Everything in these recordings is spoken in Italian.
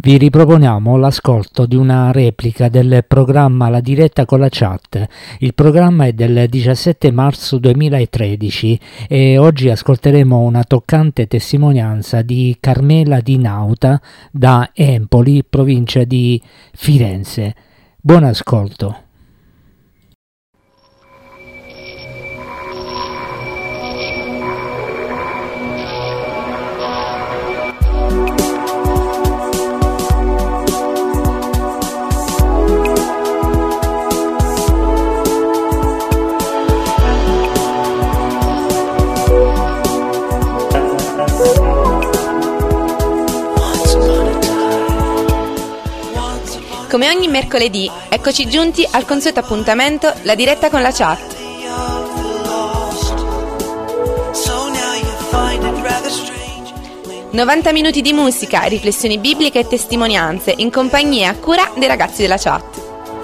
Vi riproponiamo l'ascolto di una replica del programma La diretta con la chat. Il programma è del 17 marzo 2013 e oggi ascolteremo una toccante testimonianza di Carmela Di Nauta da Empoli, provincia di Firenze. Buon ascolto. Come ogni mercoledì, eccoci giunti al consueto appuntamento, la diretta con la chat. 90 minuti di musica, riflessioni bibliche e testimonianze in compagnia e a cura dei ragazzi della chat.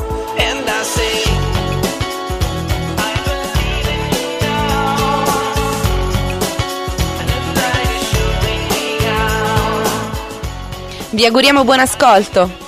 Vi auguriamo buon ascolto.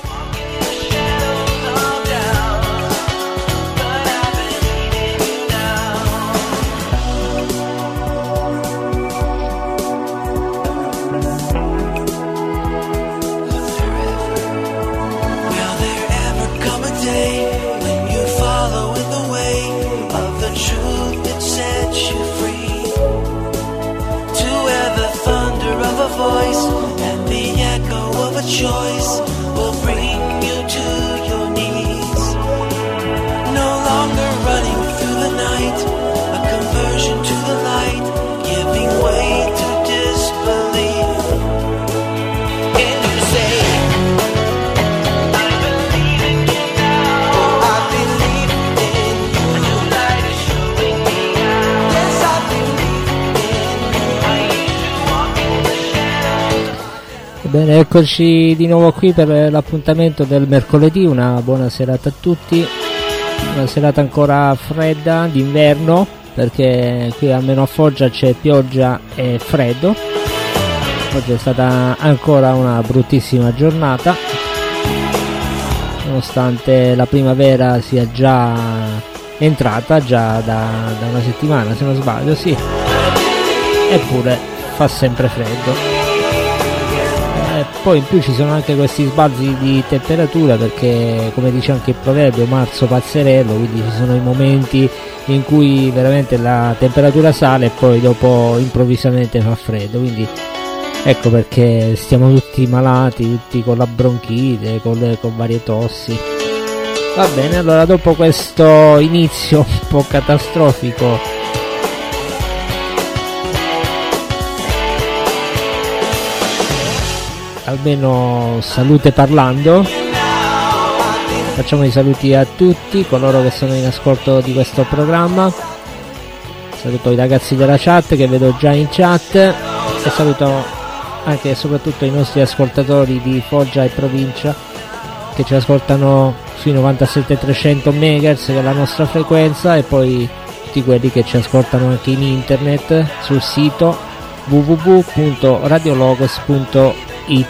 Choice will bring you to your knees. No longer running through the night, a conversion to the light, giving way to disbelief. And you say, I believe in you now. Oh, I believe in you. A new light is showing me now. Yes, I believe in you. I used to walk in the shadows. Bene, eccoci di nuovo qui per l'appuntamento del mercoledì. Una buona serata a tutti, una serata ancora fredda d'inverno perché qui almeno a Foggia c'è pioggia e freddo. Oggi è stata ancora una bruttissima giornata nonostante la primavera sia già entrata già da una settimana, se non sbaglio, sì, eppure fa sempre freddo. Poi in più ci sono anche questi sbalzi di temperatura perché, come dice anche il proverbio, marzo pazzerello, quindi ci sono i momenti in cui veramente la temperatura sale e poi dopo improvvisamente fa freddo, quindi ecco perché stiamo tutti malati, tutti con la bronchite, con varie tossi. Va bene, allora dopo questo inizio un po' catastrofico, almeno salute parlando, facciamo i saluti a tutti coloro che sono in ascolto di questo programma. Saluto i ragazzi della chat che vedo già in chat e saluto anche e soprattutto i nostri ascoltatori di Foggia e provincia che ci ascoltano sui 97.300 MHz che è la nostra frequenza, e poi tutti quelli che ci ascoltano anche in internet sul sito www.radiologos.it.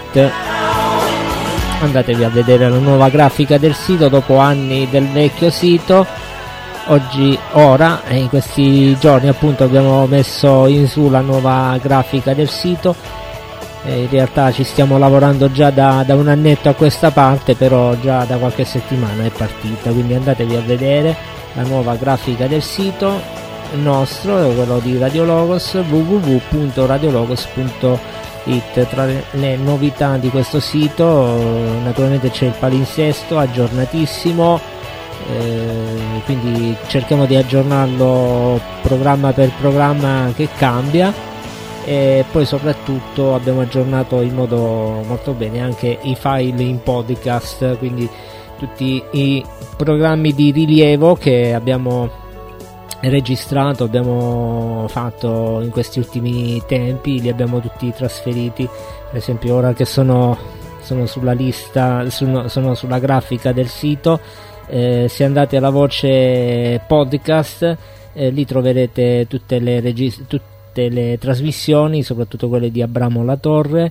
Andatevi a vedere la nuova grafica del sito dopo anni del vecchio sito. Ora in questi giorni appunto abbiamo messo in su la nuova grafica del sito. In realtà ci stiamo lavorando già da un annetto a questa parte, però già da qualche settimana è partita, quindi andatevi a vedere la nuova grafica del sito nostro, quello di Radio Logos, www.radiologos.it. Tra le novità di questo sito naturalmente c'è il palinsesto aggiornatissimo, quindi cerchiamo di aggiornarlo programma per programma che cambia, e poi soprattutto abbiamo aggiornato in modo molto bene anche i file in podcast, quindi tutti i programmi di rilievo che abbiamo registrato, abbiamo fatto in questi ultimi tempi, li abbiamo tutti trasferiti. Per esempio ora che sono sulla lista, sono sulla grafica del sito, se andate alla voce podcast lì troverete tutte le trasmissioni, soprattutto quelle di Abramo La Torre,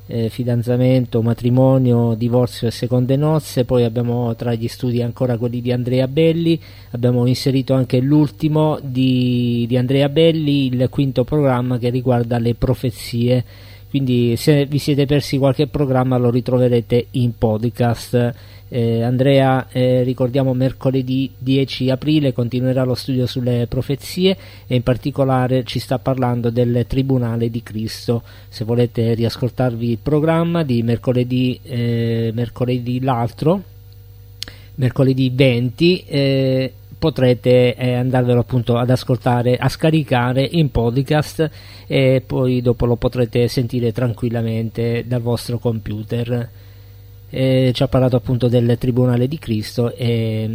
fidanzamento, matrimonio, divorzio e seconde nozze. Poi abbiamo tra gli studi ancora quelli di Andrea Belli, abbiamo inserito anche l'ultimo di Andrea Belli, il quinto programma che riguarda le profezie. Quindi se vi siete persi qualche programma lo ritroverete in podcast. Andrea, ricordiamo, mercoledì 10 aprile continuerà lo studio sulle profezie e in particolare ci sta parlando del Tribunale di Cristo. Se volete riascoltarvi il programma di mercoledì l'altro, mercoledì 20, potrete andarvelo appunto ad ascoltare, a scaricare in podcast, e poi dopo lo potrete sentire tranquillamente dal vostro computer. Ci ha parlato appunto del Tribunale di Cristo e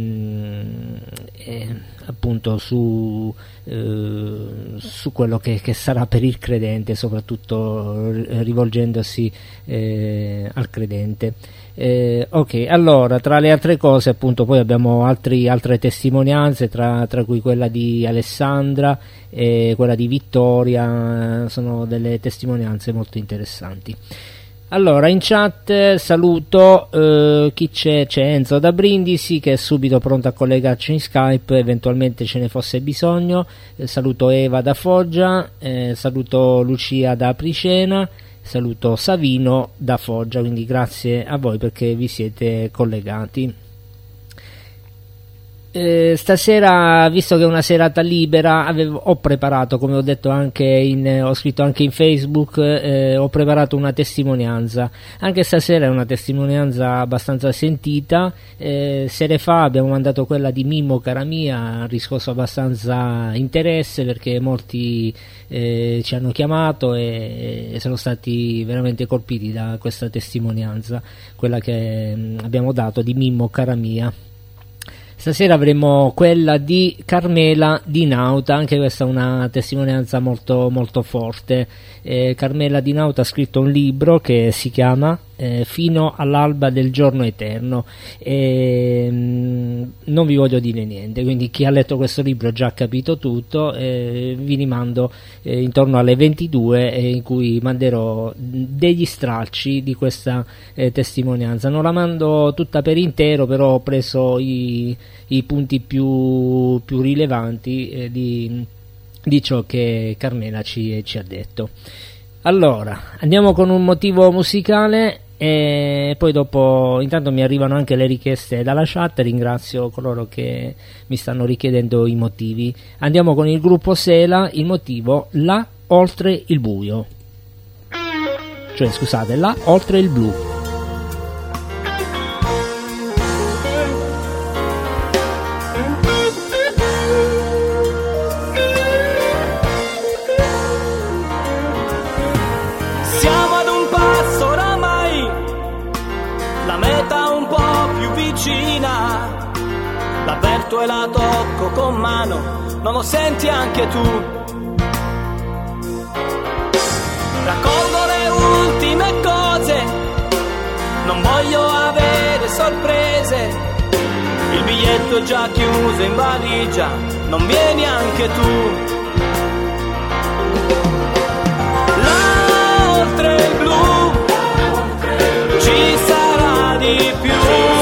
appunto su quello che sarà per il credente, soprattutto rivolgendosi al credente. Ok, allora, tra le altre cose appunto poi abbiamo altre testimonianze, tra cui quella di Alessandra e quella di Vittoria. Sono delle testimonianze molto interessanti. Allora, in chat saluto chi c'è Enzo da Brindisi, che è subito pronto a collegarci in Skype eventualmente ce ne fosse bisogno. Saluto Eva da Foggia, saluto Lucia da Apricena, saluto Savino da Foggia, quindi grazie a voi perché vi siete collegati. Stasera, visto che è una serata libera, ho preparato, come ho detto anche ho scritto anche in Facebook, ho preparato una testimonianza. Anche stasera è una testimonianza abbastanza sentita. Sere fa abbiamo mandato quella di Mimmo Caramia, ha riscosso abbastanza interesse perché molti ci hanno chiamato e sono stati veramente colpiti da questa testimonianza, quella che abbiamo dato di Mimmo Caramia. Stasera avremo quella di Carmela Di Nauta, anche questa è una testimonianza molto molto forte. Carmela Di Nauta ha scritto un libro che si chiama Fino all'alba del giorno eterno, non vi voglio dire niente, quindi chi ha letto questo libro ha già capito tutto. Vi rimando intorno alle 22 in cui manderò degli stralci di questa testimonianza. Non la mando tutta per intero, però ho preso i punti più rilevanti di ciò che Carmela ci ha detto. Allora, andiamo con un motivo musicale e poi dopo, intanto mi arrivano anche le richieste dalla chat, ringrazio coloro che mi stanno richiedendo i motivi. Andiamo con il gruppo Sela, il motivo Là oltre il buio, cioè scusate, Là oltre il blu. L'avverto e la tocco con mano, non lo senti anche tu? Raccolgo le ultime cose, non voglio avere sorprese. Il biglietto è già chiuso in valigia, non vieni anche tu? Là oltre il blu ci sarà di più.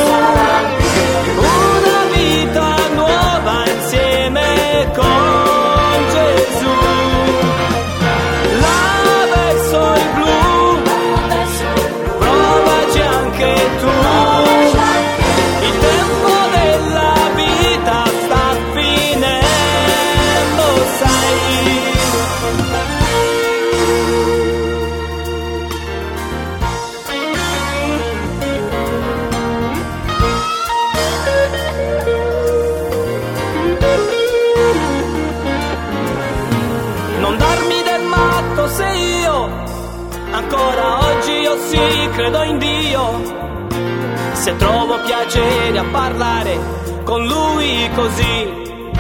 Con Gesù, là verso il blu, provaci anche tu. Il tempo della vita sta finendo, sai. Ancora oggi io sì credo in Dio, se trovo piacere a parlare con Lui così.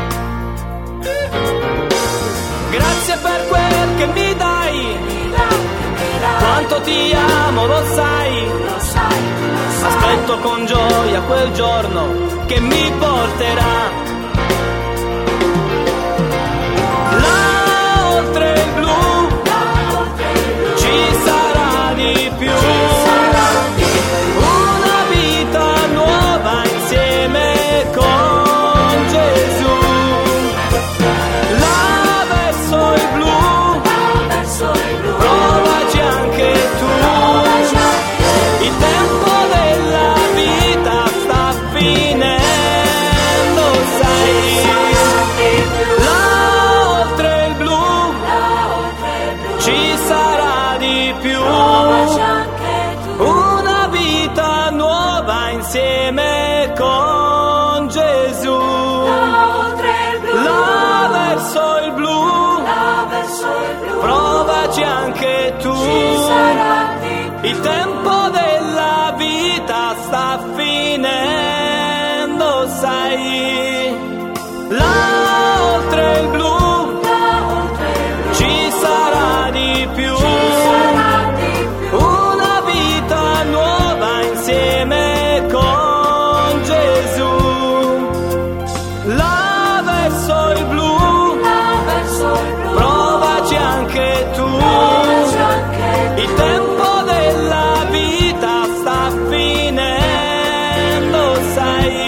Grazie per quel che mi dai, quanto ti amo lo sai. Aspetto con gioia quel giorno che mi porterà là oltre il blu. Ci sarà di più. insieme con Gesù. Là verso il blu, provaci anche tu. Il tempo della vita sta finendo, sai. Là oltre il blu ci sarà di più. Una vita nuova insieme con Gesù. Là verso il blu, provaci anche tu. Il tempo della vita sta finendo, sai.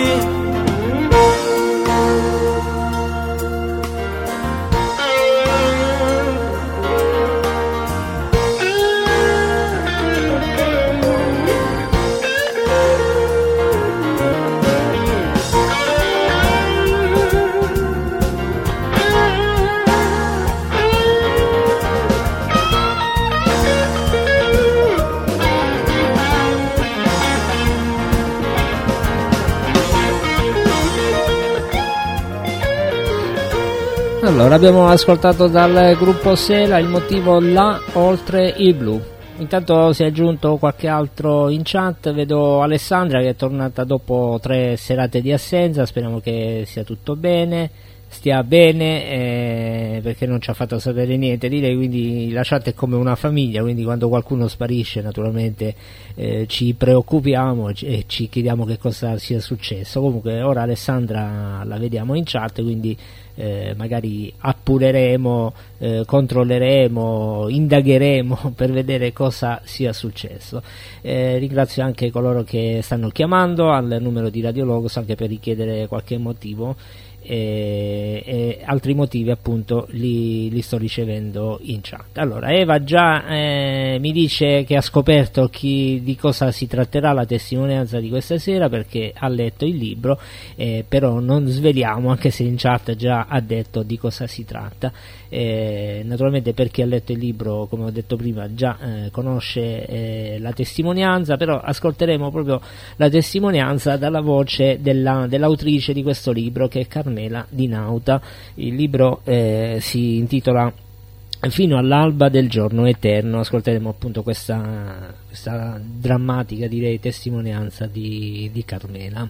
Allora, abbiamo ascoltato dal gruppo Sela il motivo Là oltre il blu. Intanto si è aggiunto qualche altro in chat, vedo Alessandra che è tornata dopo 3 serate di assenza, speriamo che sia tutto bene, stia bene, perché non ci ha fatto sapere niente di lei, quindi la chat è come una famiglia, quindi quando qualcuno sparisce naturalmente ci preoccupiamo e ci chiediamo che cosa sia successo. Comunque ora Alessandra la vediamo in chat, quindi magari appureremo, controlleremo, indagheremo per vedere cosa sia successo. Ringrazio anche coloro che stanno chiamando al numero di Radio Logos anche per richiedere qualche motivo, e altri motivi appunto li sto ricevendo in chat. Allora Eva già mi dice che ha scoperto di cosa si tratterà la testimonianza di questa sera, perché ha letto il libro, però non sveliamo, anche se in chat già ha detto di cosa si tratta. Naturalmente per chi ha letto il libro, come ho detto prima, già conosce la testimonianza, però ascolteremo proprio la testimonianza dalla voce dell'autrice di questo libro, che è Carmela Di Nauta. Il libro si intitola Fino all'alba del giorno eterno. Ascolteremo appunto questa drammatica, direi, testimonianza di Carmela.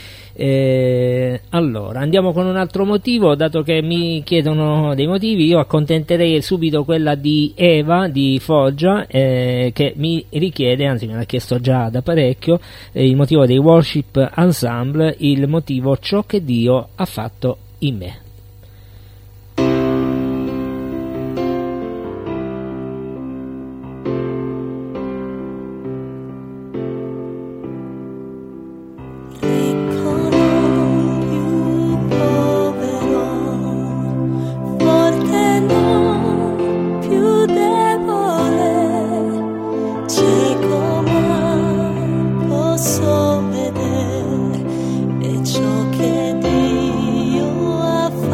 Allora andiamo con un altro motivo, dato che mi chiedono dei motivi. Io accontenterei subito quella di Eva di Foggia, che mi richiede, anzi me l'ha chiesto già da parecchio, il motivo dei Worship Ensemble, il motivo Ciò che Dio ha fatto in me. Ciò che Dio ha fatto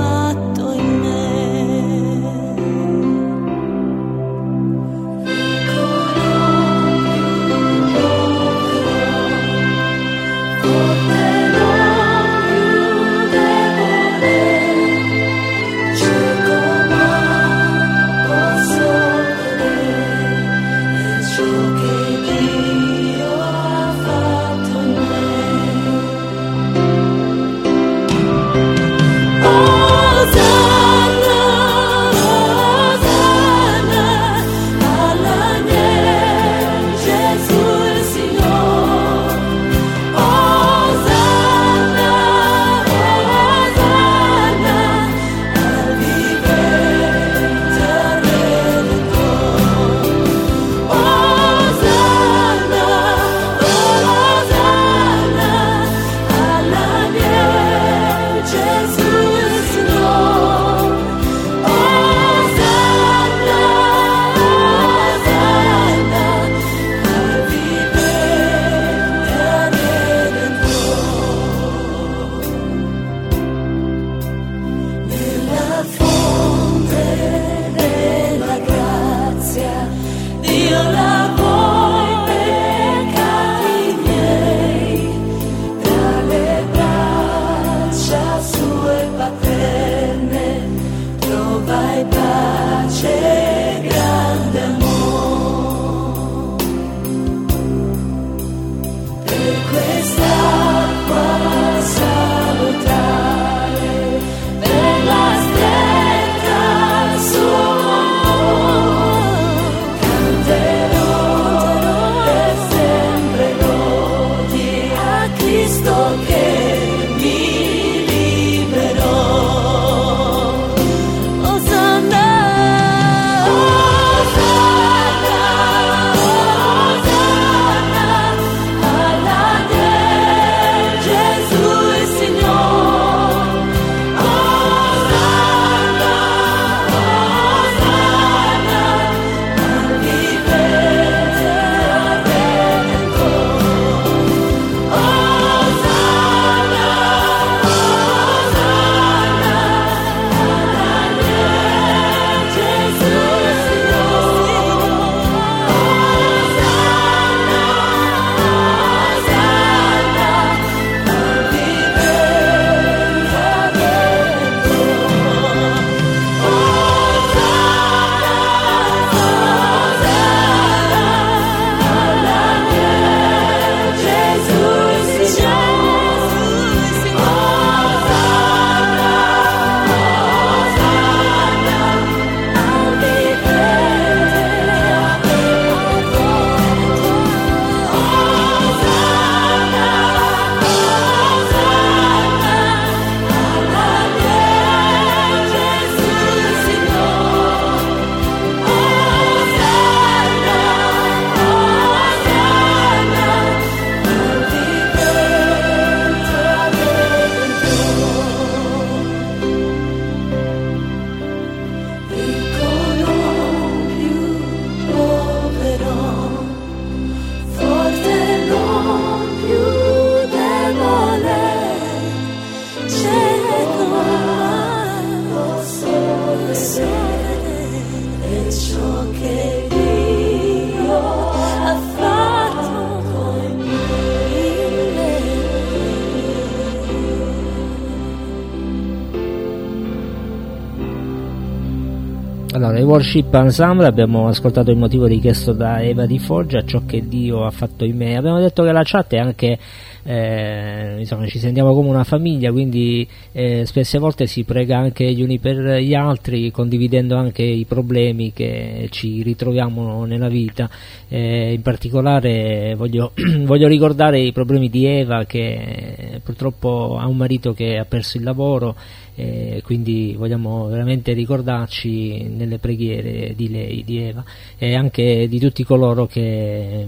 Allora, i Worship Ensemble, abbiamo ascoltato il motivo richiesto da Eva di Foggia, ciò che Dio ha fatto in me. Abbiamo detto che la chat è anche, insomma, ci sentiamo come una famiglia, quindi spesse volte si prega anche gli uni per gli altri, condividendo anche i problemi che ci ritroviamo nella vita. In particolare voglio ricordare i problemi di Eva, che purtroppo ha un marito che ha perso il lavoro, quindi vogliamo veramente ricordarci nelle preghiere di lei, di Eva, e anche di tutti coloro che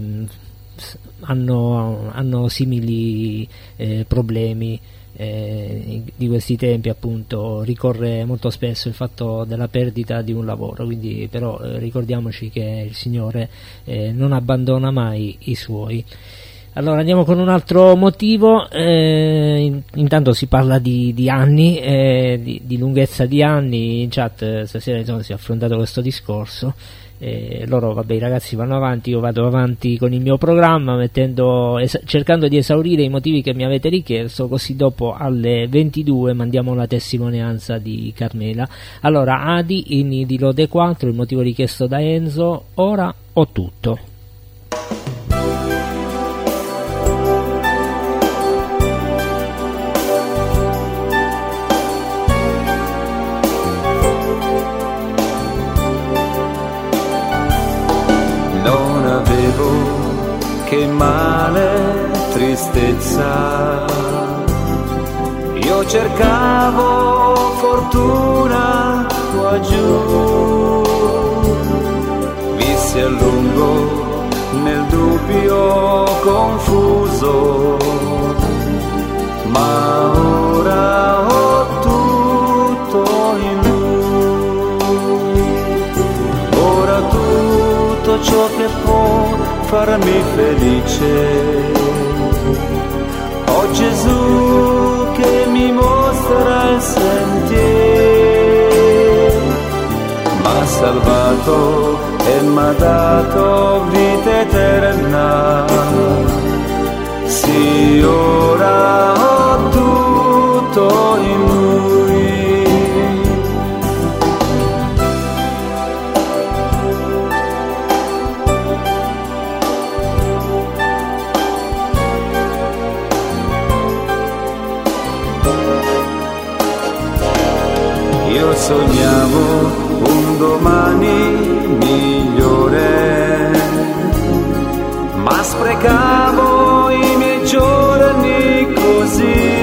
hanno simili problemi. Di questi tempi, appunto, ricorre molto spesso il fatto della perdita di un lavoro, quindi però ricordiamoci che il Signore non abbandona mai i suoi. Allora andiamo con un altro motivo. Intanto si parla di anni, di lunghezza di anni. In chat stasera, insomma, si è affrontato questo discorso. Loro, vabbè, i ragazzi vanno avanti, io vado avanti con il mio programma, cercando di esaurire i motivi che mi avete richiesto, così dopo alle 22 mandiamo la testimonianza di Carmela. Allora, Adi, inni di Lode 4, il motivo richiesto da Enzo, ora ho tutto. Che male, tristezza, io cercavo fortuna qua giù, vissi a lungo nel dubbio confuso, ma ora ho tutto in lui, ora tutto ciò che può farmi felice, ho Gesù che mi mostra il sentiero, m'ha salvato e m'ha dato vita eterna, sì, ora ho tutto in lui. Io sognavo un domani migliore, ma sprecavo i miei giorni così.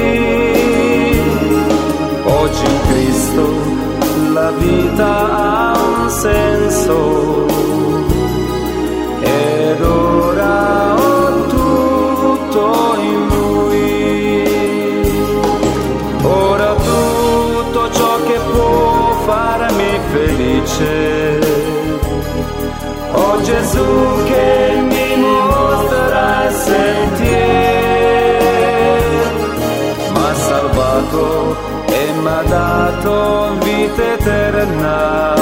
Oggi in Cristo la vita ha un senso, ed ora ho tutto in lui. Ora tutto ciò che può farmi felice, ho Gesù che mi mostra il sentiero, m'ha salvato e m'ha dato vita eterna,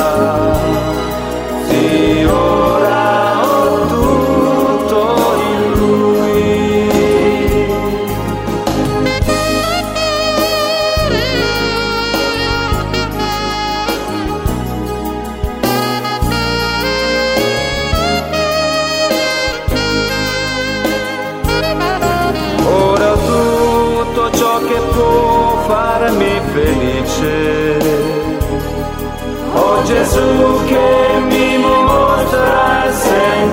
sì, ora ho tutto in lui. Farmi felice, ho Gesù che mi mostra il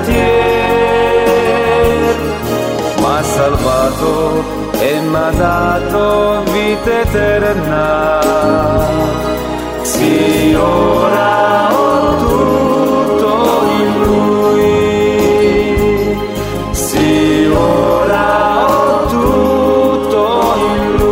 sentiero, m'ha salvato e m'ha dato vita eterna, sì, ora ho tutto in lui, sì, ora ho tutto in lui.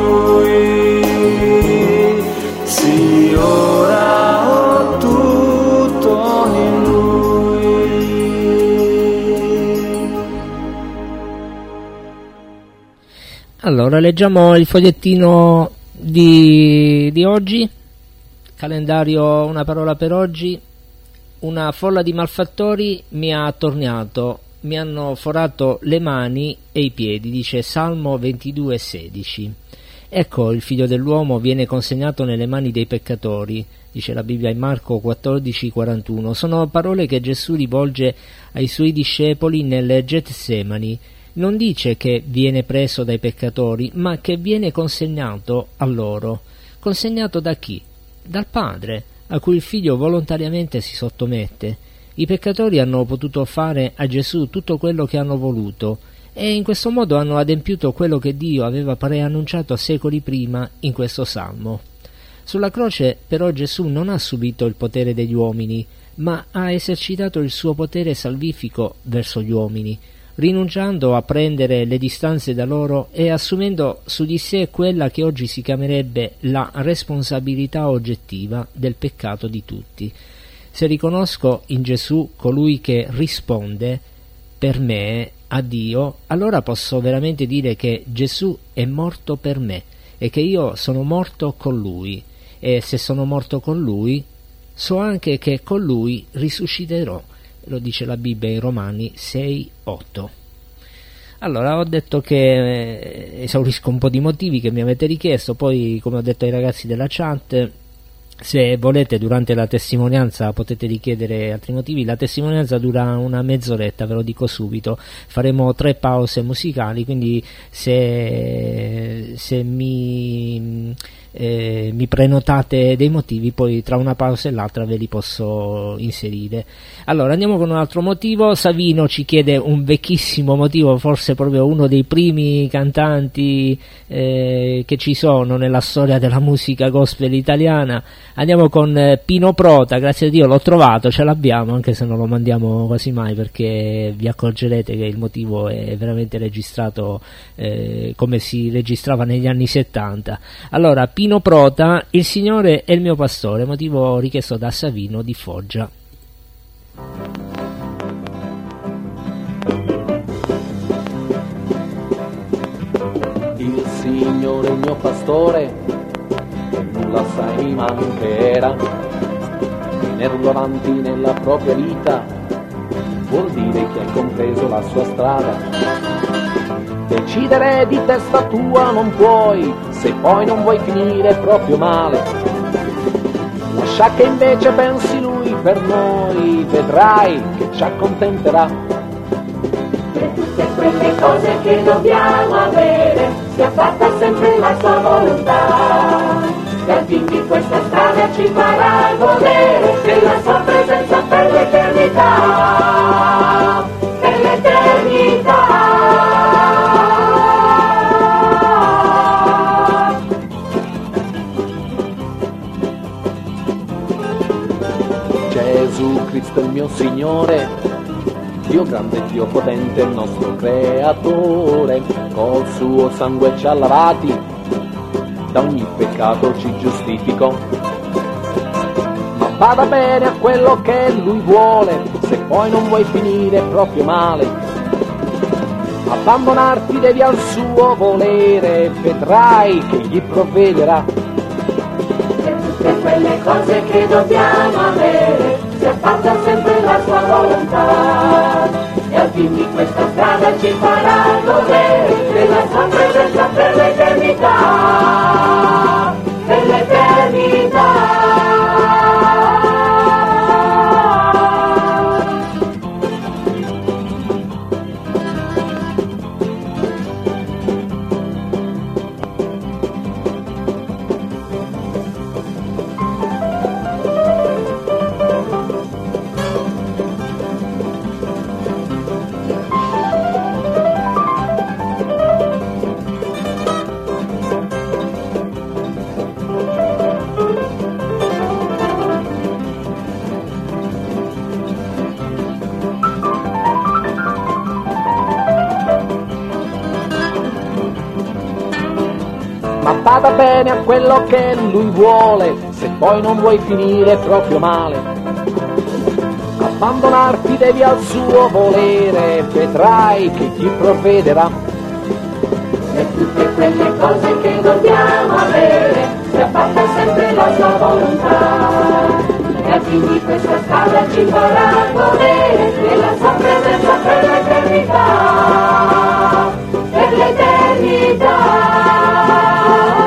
Allora, leggiamo il fogliettino di oggi, calendario Una parola per oggi. Una folla di malfattori mi ha attorniato, mi hanno forato le mani e i piedi, dice Salmo 22,16. Ecco, il figlio dell'uomo viene consegnato nelle mani dei peccatori, dice la Bibbia in Marco 14,41. Sono parole che Gesù rivolge ai suoi discepoli nel Getsemani. Non dice che viene preso dai peccatori, ma che viene consegnato a loro. Consegnato da chi? Dal Padre, a cui il figlio volontariamente si sottomette. I peccatori hanno potuto fare a Gesù tutto quello che hanno voluto, e in questo modo hanno adempiuto quello che Dio aveva preannunciato secoli prima in questo salmo. Sulla croce però Gesù non ha subito il potere degli uomini, ma ha esercitato il suo potere salvifico verso gli uomini, rinunciando a prendere le distanze da loro e assumendo su di sé quella che oggi si chiamerebbe la responsabilità oggettiva del peccato di tutti. Se riconosco in Gesù colui che risponde per me a Dio, allora posso veramente dire che Gesù è morto per me e che io sono morto con Lui, e se sono morto con Lui so anche che con Lui risusciterò, lo dice la Bibbia in Romani 6,8. Allora, ho detto che esaurisco un po' di motivi che mi avete richiesto, poi come ho detto ai ragazzi della chat, se volete durante la testimonianza potete richiedere altri motivi. La testimonianza dura una mezz'oretta, ve lo dico subito, faremo 3 pause musicali, quindi se mi prenotate dei motivi, poi tra una pausa e l'altra ve li posso inserire. Allora, andiamo con un altro motivo. Savino ci chiede un vecchissimo motivo, forse proprio uno dei primi cantanti che ci sono nella storia della musica gospel italiana. Andiamo con Pino Prota. Grazie a Dio l'ho trovato, ce l'abbiamo, anche se non lo mandiamo quasi mai, perché vi accorgerete che il motivo è veramente registrato come si registrava negli anni 70. Allora, Pino Prota, Il Signore è il mio pastore, motivo richiesto da Savino di Foggia. Il Signore è il mio pastore, nulla sai mi mancherà. Tenerlo avanti nella propria vita vuol dire che hai compreso la sua strada. Decidere di testa tua non puoi, se poi non vuoi finire proprio male. Lascia che invece pensi lui per noi, vedrai che ci accontenterà. Per tutte quelle cose che dobbiamo avere, sia fatta sempre la sua volontà. E quindi questa strada ci farà godere della sua presenza per l'eternità. Per l'eternità. Gesù Cristo è il mio Signore, Dio grande, Dio potente, il nostro creatore, col suo sangue ci ha lavati, da ogni peccato ci giustificò. Ma bada bene a quello che lui vuole, se poi non vuoi finire proprio male. Abbandonarti devi al suo volere, vedrai che gli provvederà. Per quelle cose che dobbiamo avere, sia fatta sempre la sua volontà. E al fin di questa strada ci farà godere della sua presenza per l'eternità. Per l'eternità. Ma bada bene a quello che lui vuole, se poi non vuoi finire proprio male. Abbandonarti devi al suo volere, vedrai che ti provvederà. Per tutte quelle cose che dobbiamo avere, sia fatta sempre la sua volontà. E al fin di questa strada ci farà godere della sua presenza per l'eternità. Per l'eternità.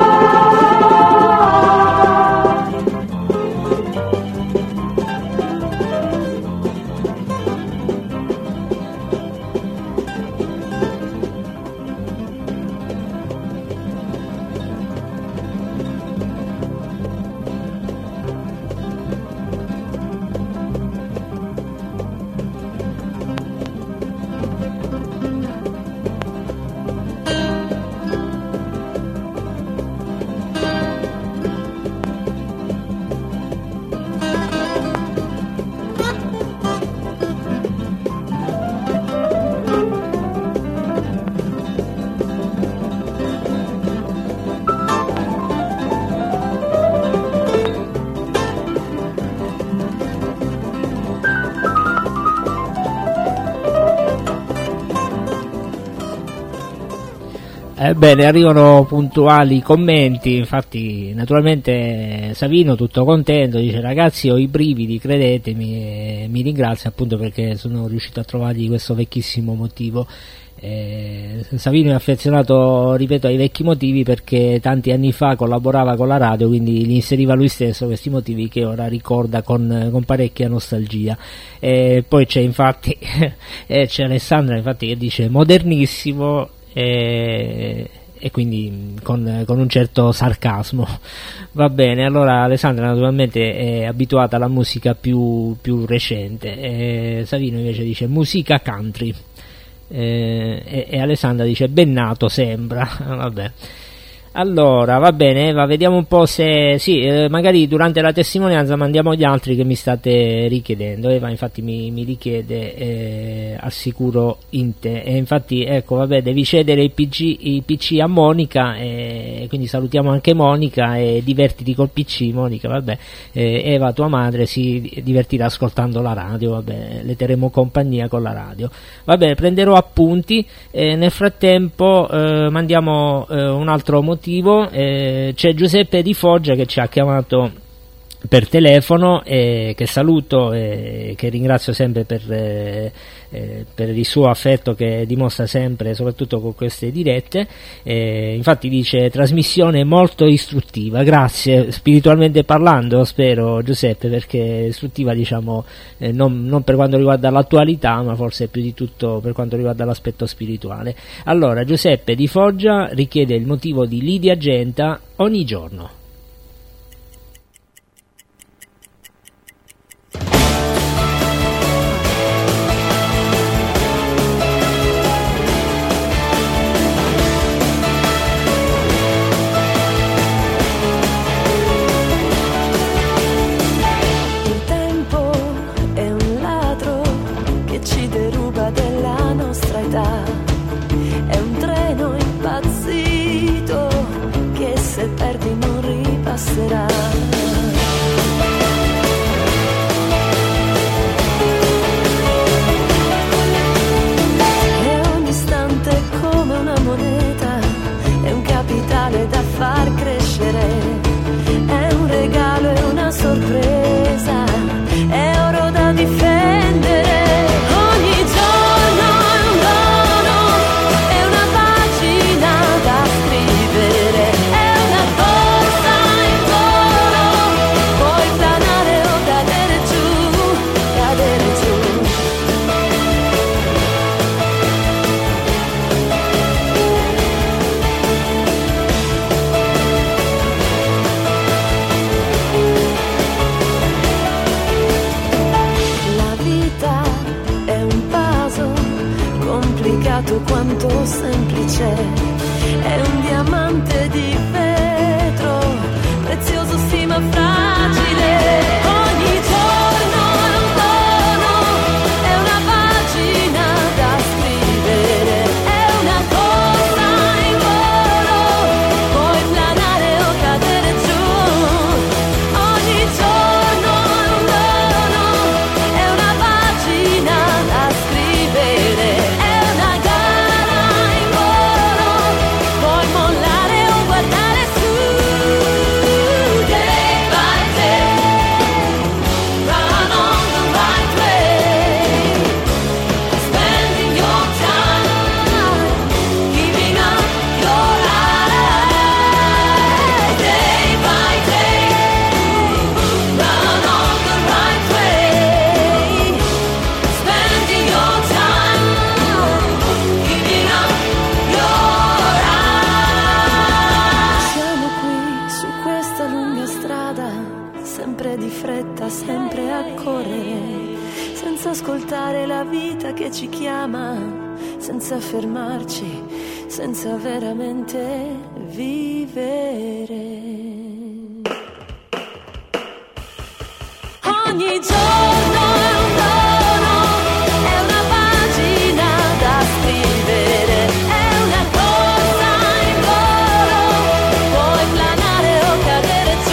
Bene, arrivano puntuali commenti, infatti naturalmente Savino tutto contento, dice ragazzi ho i brividi, credetemi, e mi ringrazia appunto perché sono riuscito a trovargli questo vecchissimo motivo. Savino è affezionato, ripeto, ai vecchi motivi perché tanti anni fa collaborava con la radio, quindi gli inseriva lui stesso questi motivi che ora ricorda con parecchia nostalgia. Poi c'è infatti c'è Alessandra infatti che dice modernissimo, e quindi con un certo sarcasmo. Va bene, allora Alessandra naturalmente è abituata alla musica più recente, Savino invece dice musica country, e Alessandra dice bennato sembra. Vabbè. Allora, va bene, vediamo un po' se sì, magari durante la testimonianza mandiamo gli altri che mi state richiedendo. Eva infatti mi richiede assicuro in te, e infatti ecco, vabbè, devi cedere i PC a Monica, e quindi salutiamo anche Monica e divertiti col PC, Monica, vabbè. Eva, tua madre, si divertirà ascoltando la radio, vabbè, le terremo compagnia con la radio. Vabbè, prenderò appunti, nel frattempo mandiamo un altro motivo. C'è Giuseppe di Foggia che ci ha chiamato per telefono, che saluto e che ringrazio sempre per il suo affetto che dimostra sempre, soprattutto con queste dirette. Infatti dice trasmissione molto istruttiva, grazie, spiritualmente parlando spero Giuseppe, perché istruttiva diciamo non per quanto riguarda l'attualità, ma forse più di tutto per quanto riguarda l'aspetto spirituale. Allora Giuseppe di Foggia richiede il motivo di Lidia Genta, ogni giorno. Quanto semplice, è un diamante di vetro, prezioso sì ma fragile. Ogni giorno è un dono, è una pagina da scrivere, è una cosa in volo, puoi planare o cadere giù. Ogni giorno è un dono, è una pagina da scrivere. Sempre a correre, senza ascoltare la vita che ci chiama, senza fermarci, senza veramente vivere. Ogni giorno è un dono, è una pagina da scrivere, è una cosa in volo, puoi planare o cadere giù.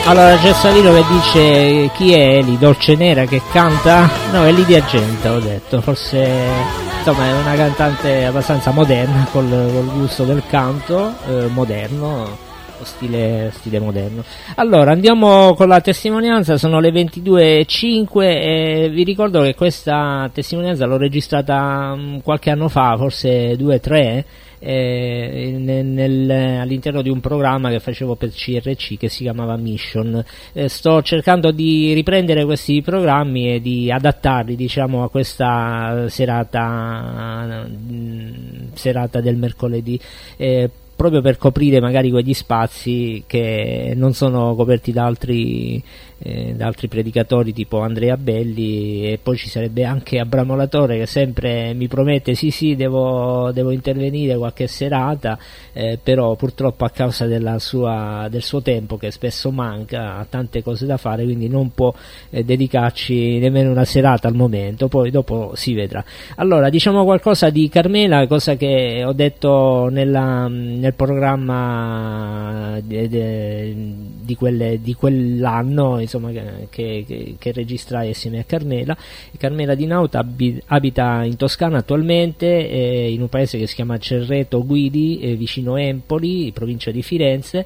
Allora c'è Savino che dice chi è Eli, Dolce Nera che canta? No, è Lidia Argenta, ho detto, forse insomma è una cantante abbastanza moderna col gusto del canto, moderno, stile moderno. Allora andiamo con la testimonianza, sono le 22:05 e vi ricordo che questa testimonianza l'ho registrata qualche anno fa, forse 2-3, all'interno di un programma che facevo per CRC che si chiamava Mission. Sto cercando di riprendere questi programmi e di adattarli, diciamo, a questa serata del mercoledì, proprio per coprire magari quegli spazi che non sono coperti da altri predicatori tipo Andrea Belli. E poi ci sarebbe anche Abramo Latore che sempre mi promette sì devo intervenire qualche serata, però purtroppo a causa del suo tempo che spesso manca, ha tante cose da fare, quindi non può dedicarci nemmeno una serata al momento, poi dopo si vedrà. Allora diciamo qualcosa di Carmela, cosa che ho detto nel programma di quell'anno, insomma, che registrai assieme a Carmela Di Nauta. Abita in Toscana attualmente, in un paese che si chiama Cerreto Guidi, vicino Empoli, provincia di Firenze,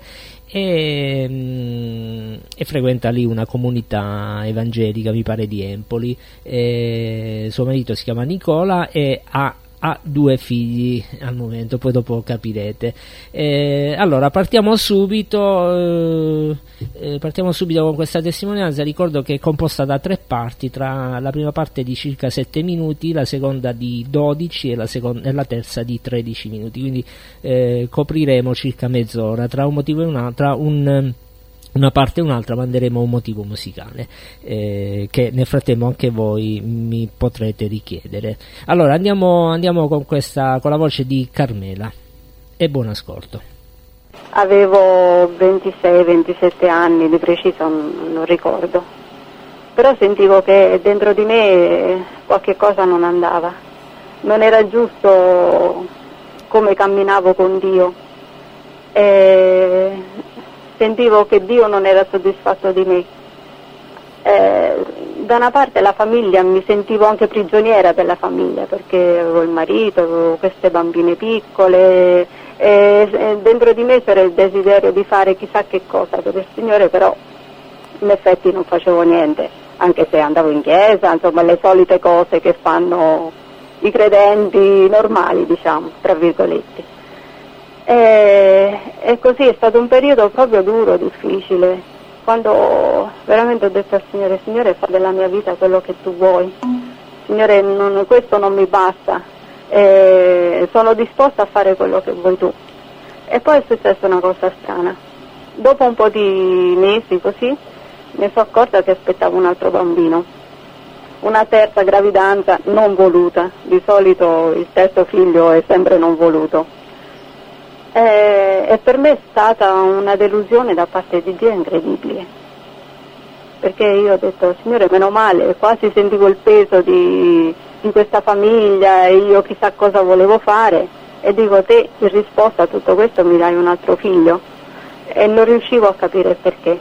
e frequenta lì una comunità evangelica, mi pare di Empoli. Suo marito si chiama Nicola e ha 2 figli al momento, poi dopo capirete. Allora partiamo subito con questa testimonianza. Ricordo che è composta da 3 parti, tra la prima parte di circa 7 minuti, la seconda di 12 e la terza di 13 minuti, quindi copriremo circa mezz'ora. Tra un motivo e un'altra, una parte e un'altra manderemo un motivo musicale, che nel frattempo anche voi mi potrete richiedere. Allora andiamo con la voce di Carmela e buon ascolto. Avevo 26-27 anni di preciso, non ricordo, però sentivo che dentro di me qualche cosa non andava, non era giusto come camminavo con Dio. Sentivo che Dio non era soddisfatto di me. Da una parte la famiglia, mi sentivo anche prigioniera della famiglia, perché avevo il marito, avevo queste bambine piccole, e dentro di me c'era il desiderio di fare chissà che cosa per il Signore, però in effetti non facevo niente, anche se andavo in chiesa, insomma le solite cose che fanno i credenti normali, diciamo, tra virgolette. E così è stato un periodo proprio duro, difficile, quando veramente ho detto al Signore: Signore, fa della mia vita quello che tu vuoi, Signore, questo non mi basta, sono disposta a fare quello che vuoi tu. E poi è successa una cosa strana: dopo un po' di mesi così mi sono accorta che aspettavo un altro bambino, una terza gravidanza non voluta. Di solito il terzo figlio è sempre non voluto. E per me è stata una delusione da parte di Dio incredibile, perché io ho detto: Signore, meno male, quasi sentivo il peso di questa famiglia e io chissà cosa volevo fare, e dico: te in risposta a tutto questo mi dai un altro figlio, e non riuscivo a capire il perché.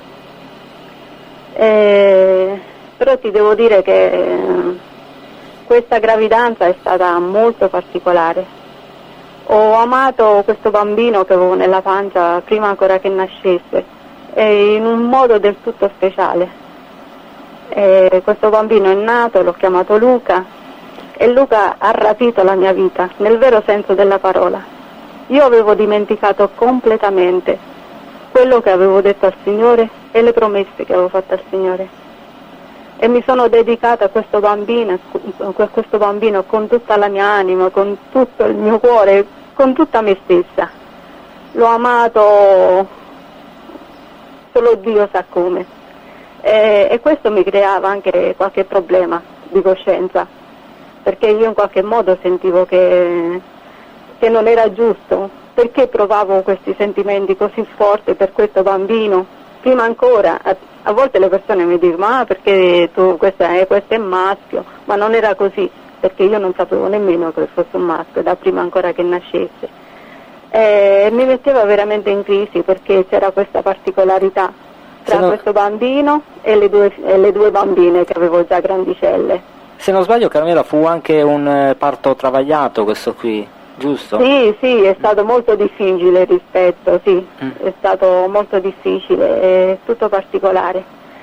Però ti devo dire che questa gravidanza è stata molto particolare. Ho amato questo bambino che avevo nella pancia prima ancora che nascesse, in un modo del tutto speciale. Questo bambino è nato, l'ho chiamato Luca, e Luca ha rapito la mia vita, nel vero senso della parola. Io avevo dimenticato completamente quello che avevo detto al Signore e le promesse che avevo fatto al Signore, e mi sono dedicata a questo bambino con tutta la mia anima, con tutto il mio cuore, con tutta me stessa. L'ho amato, solo Dio sa come, e questo mi creava anche qualche problema di coscienza, perché io in qualche modo sentivo che non era giusto. Perché provavo questi sentimenti così forti per questo bambino? Prima ancora, a volte le persone mi dicono: perché tu, questo è maschio, ma non era così, perché io non sapevo nemmeno che fosse un maschio da prima ancora che nascesse. Mi metteva veramente in crisi, perché c'era questa particolarità tra questo bambino e le due bambine che avevo già grandicelle. Se non sbaglio, Carmela, fu anche un parto travagliato questo qui, giusto? Sì, è stato molto difficile rispetto, è stato molto difficile, è tutto particolare.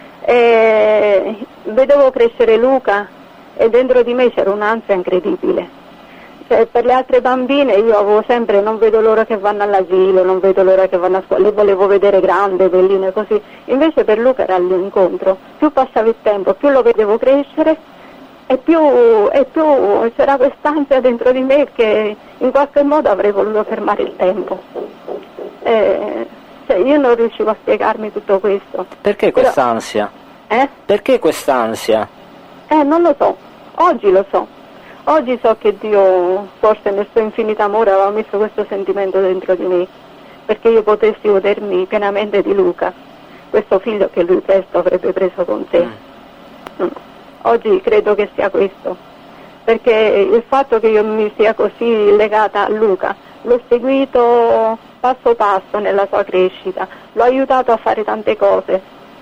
Vedevo crescere Luca e dentro di me c'era un'ansia incredibile. Cioè, per le altre bambine io avevo sempre, non vedo l'ora che vanno all'asilo, non vedo l'ora che vanno a scuola, le volevo vedere grande, belline così. Invece per Luca era l'incontro, più passava il tempo, più lo vedevo crescere e più c'era quest'ansia dentro di me che in qualche modo avrei voluto fermare il tempo. Io non riuscivo a spiegarmi tutto questo. Perché quest'ansia? Perché quest'ansia? Non lo so, oggi lo so. Oggi so che Dio, forse nel suo infinito amore, aveva messo questo sentimento dentro di me, perché io potessi godermi pienamente di Luca, questo figlio che lui presto avrebbe preso con sé. Oggi credo che sia questo, perché il fatto che io mi sia così legata a Luca, l'ho seguito passo passo nella sua crescita, l'ho aiutato a fare tante cose,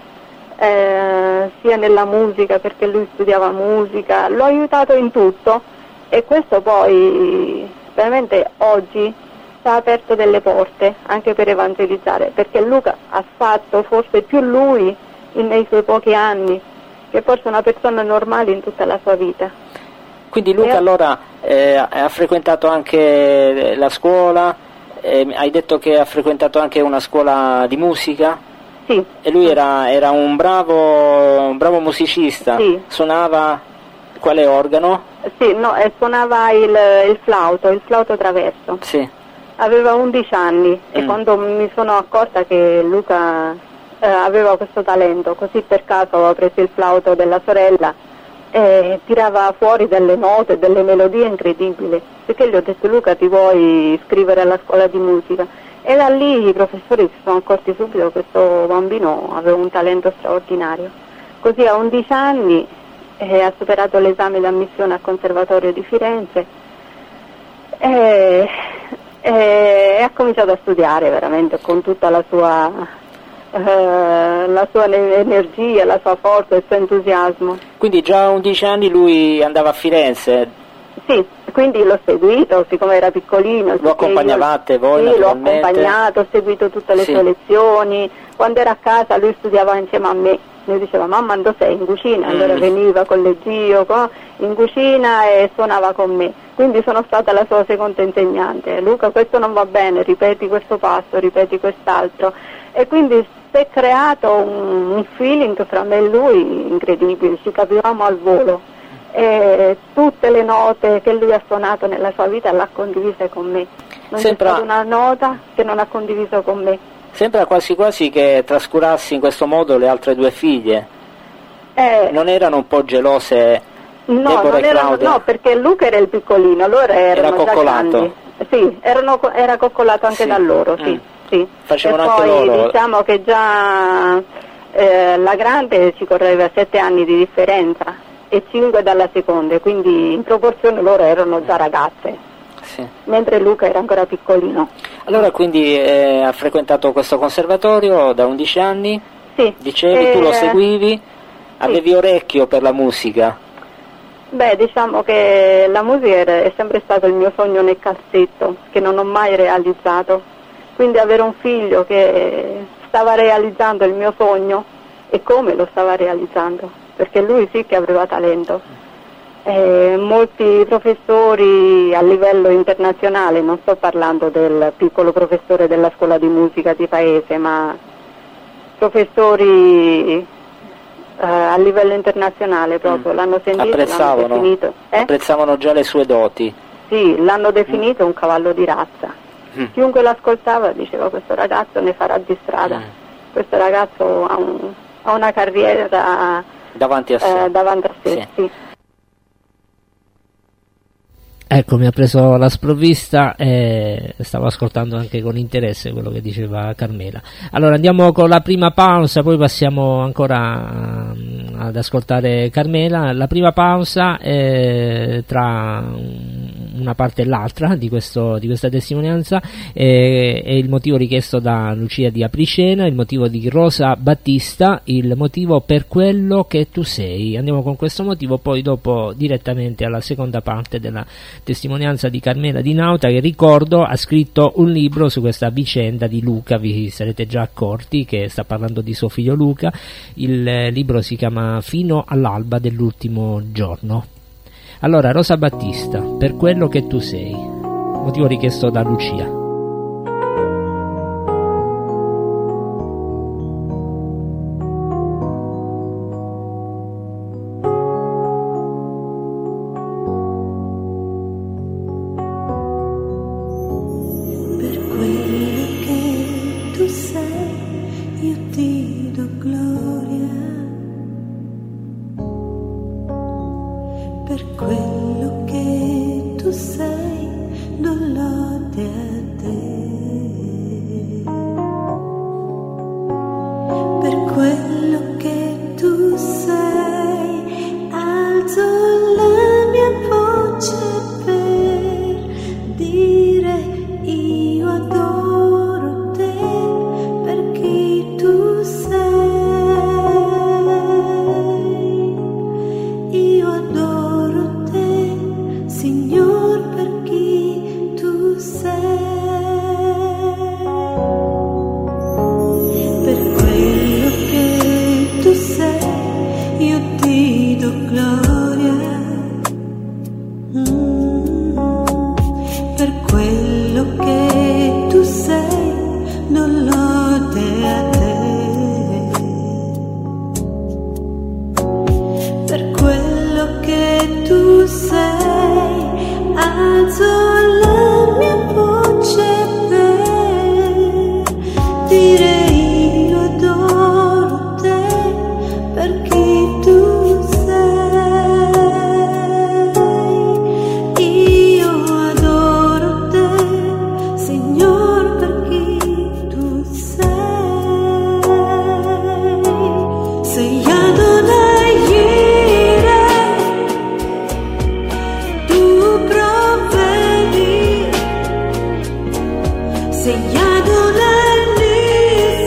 sia nella musica, perché lui studiava musica, l'ho aiutato in tutto e questo poi veramente oggi ci ha aperto delle porte anche per evangelizzare, perché Luca ha fatto forse più lui nei suoi pochi anni che forse una persona normale in tutta la sua vita. Quindi Luca allora ha frequentato anche la scuola, hai detto che ha frequentato anche una scuola di musica? Sì. E lui era un bravo musicista? Sì. Suonava quale organo? Sì, no, suonava il flauto traverso. Sì. Aveva 11 anni e quando mi sono accorta che Luca aveva questo talento, così per caso avevo preso il flauto della sorella e tirava fuori delle note, delle melodie incredibili, perché gli ho detto: Luca, ti vuoi iscrivere alla scuola di musica? E da lì i professori si sono accorti subito che questo bambino aveva un talento straordinario. Così a 11 anni ha superato l'esame d'ammissione al Conservatorio di Firenze e ha cominciato a studiare veramente con tutta la sua energia, la sua forza, il suo entusiasmo. Quindi già a 11 anni lui andava a Firenze? Sì, quindi l'ho seguito, siccome era piccolino. Lo accompagnavate voi? Sì, l'ho accompagnato, ho seguito tutte le sue lezioni. Quando era a casa lui studiava insieme a me, mi diceva: mamma, dove sei? In cucina. Allora veniva con le zio in cucina e suonava con me. Quindi sono stata la sua seconda insegnante. Luca, questo non va bene, ripeti questo passo, ripeti quest'altro. E quindi si è creato un feeling fra me e lui incredibile, ci capivamo al volo. E tutte le note che lui ha suonato nella sua vita l'ha condivise con me. Non c'è stata una nota che non ha condiviso con me. Sembra quasi quasi che trascurassi in questo modo le altre due figlie. Non erano un po' gelose? No, non erano, no, perché Luca era il piccolino, loro erano già grandi. Sì, era coccolato anche da loro, sì. Facevano e anche poi loro. Diciamo che già la grande ci correva 7 anni di differenza e 5 dalla seconda, quindi in proporzione loro erano già ragazze, mentre Luca era ancora piccolino. Allora quindi ha frequentato questo conservatorio da 11 anni? Sì. Dicevi, tu lo seguivi? Avevi orecchio per la musica? Beh, diciamo che la musica è sempre stato il mio sogno nel cassetto, che non ho mai realizzato. Quindi avere un figlio che stava realizzando il mio sogno, e come lo stava realizzando, perché lui sì che aveva talento. Molti professori a livello internazionale, non sto parlando del piccolo professore della scuola di musica di paese, ma professori a livello internazionale proprio, l'hanno sentito, l'hanno definito. Apprezzavano già le sue doti. Sì, l'hanno definito un cavallo di razza. Chiunque l'ascoltava diceva: questo ragazzo ne farà di strada, questo ragazzo ha una carriera davanti a sé. Sì. Ecco, mi ha preso la sprovvista e stavo ascoltando anche con interesse quello che diceva Carmela. Allora andiamo con la prima pausa, poi passiamo ancora ad ascoltare Carmela. La prima pausa tra una parte e l'altra di questa testimonianza, è il motivo richiesto da Lucia di Apricena, il motivo di Rosa Battista, il motivo per quello che tu sei. Andiamo con questo motivo, poi dopo direttamente alla seconda parte della testimonianza di Carmela Di Nauta, che ricordo ha scritto un libro su questa vicenda di Luca. Vi sarete già accorti che sta parlando di suo figlio Luca. Il libro si chiama Fino all'alba dell'ultimo giorno. Allora, Rosa Battista, per quello che tu sei, motivo richiesto da Lucia. Se ya no la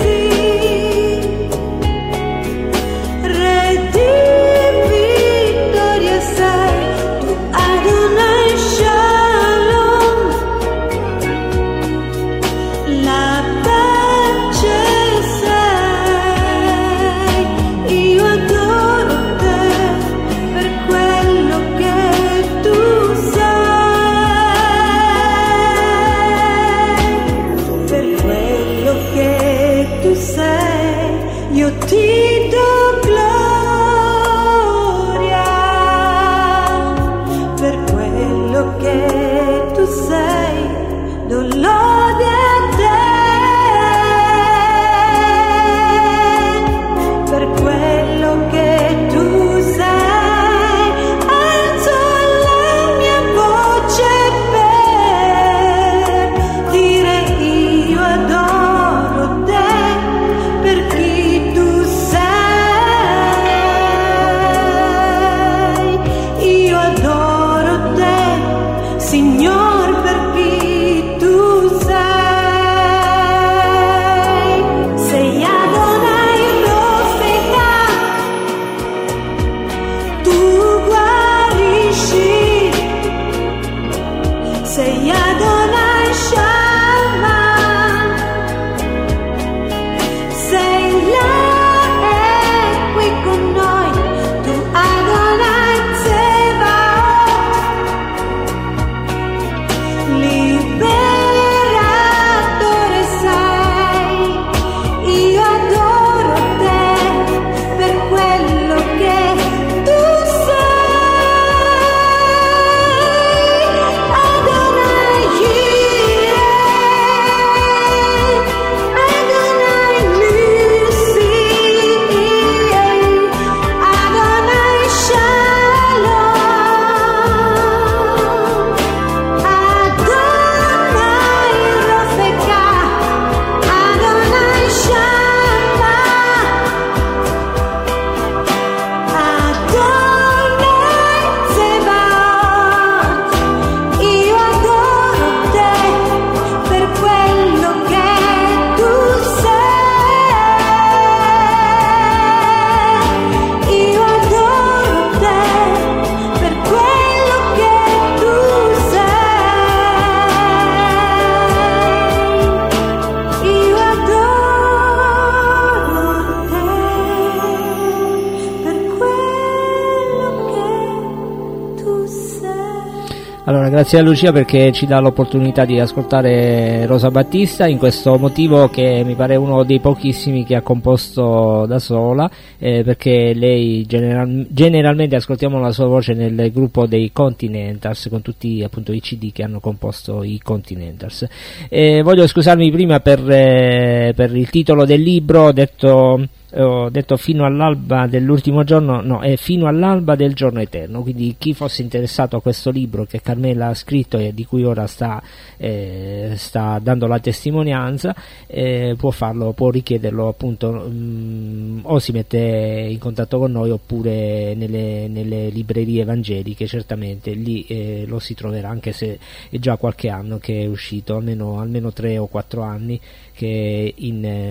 grazie a Lucia perché ci dà l'opportunità di ascoltare Rosa Battista in questo motivo che mi pare uno dei pochissimi che ha composto da sola, perché lei generalmente ascoltiamo la sua voce nel gruppo dei Continentals con tutti appunto i CD che hanno composto i Continentals. Voglio scusarmi prima per il titolo del libro, ho detto fino all'alba dell'ultimo giorno, no, è fino all'alba del giorno eterno, quindi chi fosse interessato a questo libro che Carmela ha scritto e di cui ora sta dando la testimonianza, può farlo, può richiederlo appunto, o si mette in contatto con noi oppure nelle librerie evangeliche, certamente lì lo si troverà, anche se è già qualche anno che è uscito, almeno 3 o 4 anni che è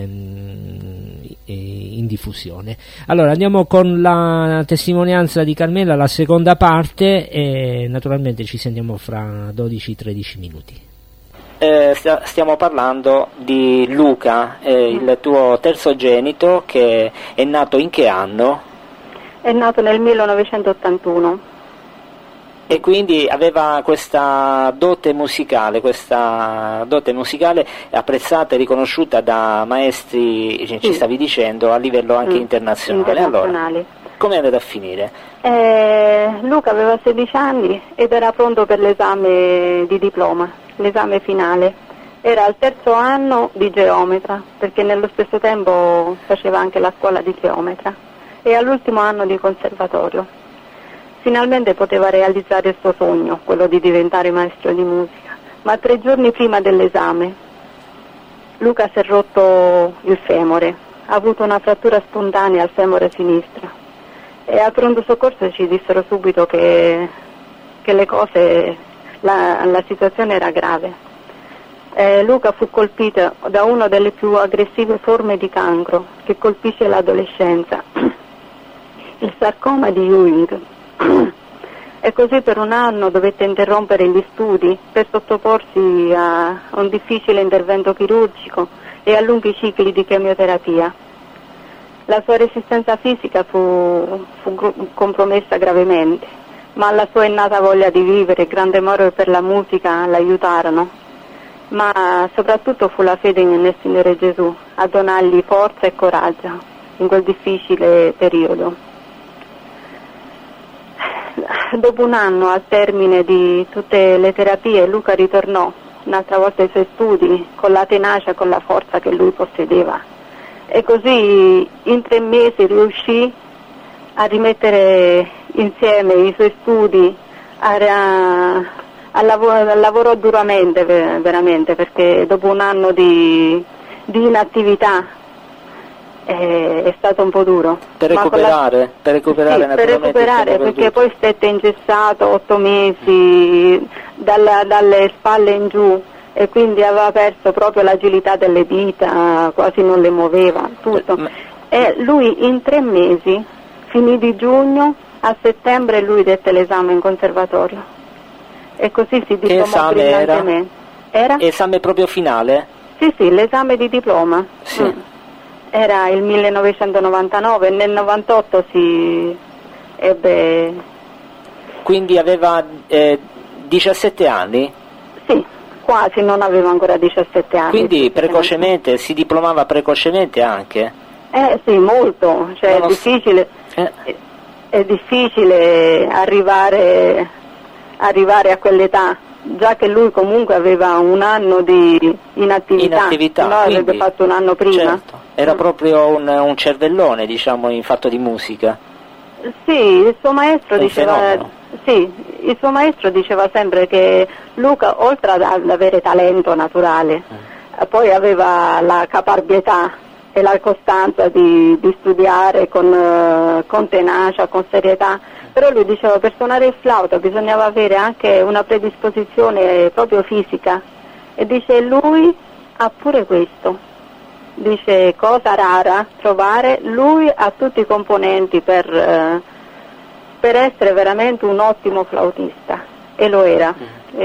in diffusione. Allora andiamo con la testimonianza di Carmela, la seconda parte, e naturalmente ci sentiamo fra 12-13 minuti. Stiamo parlando di Luca, il tuo terzogenito, che è nato in che anno? È nato nel 1981. E quindi aveva questa dote musicale apprezzata e riconosciuta da maestri, ci stavi dicendo, a livello anche internazionale. Allora, come è andata a finire? Luca aveva 16 anni ed era pronto per l'esame di diploma, l'esame finale. Era al terzo anno di geometra, perché nello stesso tempo faceva anche la scuola di geometra, e all'ultimo anno di conservatorio. Finalmente poteva realizzare il suo sogno, quello di diventare maestro di musica, ma 3 giorni prima dell'esame Luca si è rotto il femore, ha avuto una frattura spontanea al femore sinistro e al pronto soccorso ci dissero subito che la situazione era grave. Luca fu colpito da una delle più aggressive forme di cancro che colpisce l'adolescenza, il sarcoma di Ewing. E così per 1 anno dovette interrompere gli studi per sottoporsi a un difficile intervento chirurgico e a lunghi cicli di chemioterapia. La sua resistenza fisica fu compromessa gravemente, ma la sua innata voglia di vivere e grande amore per la musica l'aiutarono. Ma soprattutto fu la fede nel Signore Gesù a donargli forza e coraggio in quel difficile periodo. Dopo 1 anno, al termine di tutte le terapie, Luca ritornò un'altra volta ai suoi studi con la tenacia e con la forza che lui possedeva, e così in 3 mesi riuscì a rimettere insieme i suoi studi, lavorò duramente veramente, perché dopo 1 anno di inattività è stato un po' duro. Per recuperare perché poi stette ingessato 8 mesi dalle spalle in giù, e quindi aveva perso proprio l'agilità delle dita, quasi non le muoveva, tutto. E lui in 3 mesi, finì di giugno, a settembre lui dette l'esame in conservatorio e così si diplomò brillantemente. Era? Esame proprio finale? Sì, l'esame di diploma. Sì. Era il 1999 e nel 98 si ebbe... Quindi aveva 17 anni? Sì, quasi, non aveva ancora 17 anni. Quindi precocemente, si diplomava precocemente anche? Sì, molto, cioè è difficile arrivare a quell'età, già che lui comunque aveva 1 anno di inattività, no? Avrebbe fatto 1 anno prima. Certo. Era proprio un cervellone, diciamo, in fatto di musica. Sì, il suo maestro diceva sempre che Luca, oltre ad avere talento naturale, poi aveva la caparbietà e la costanza di studiare con tenacia, con serietà, però lui diceva per suonare il flauto bisognava avere anche una predisposizione proprio fisica, e dice lui ha pure questo. Dice, cosa rara trovare, lui ha tutti i componenti per essere veramente un ottimo flautista, e lo era.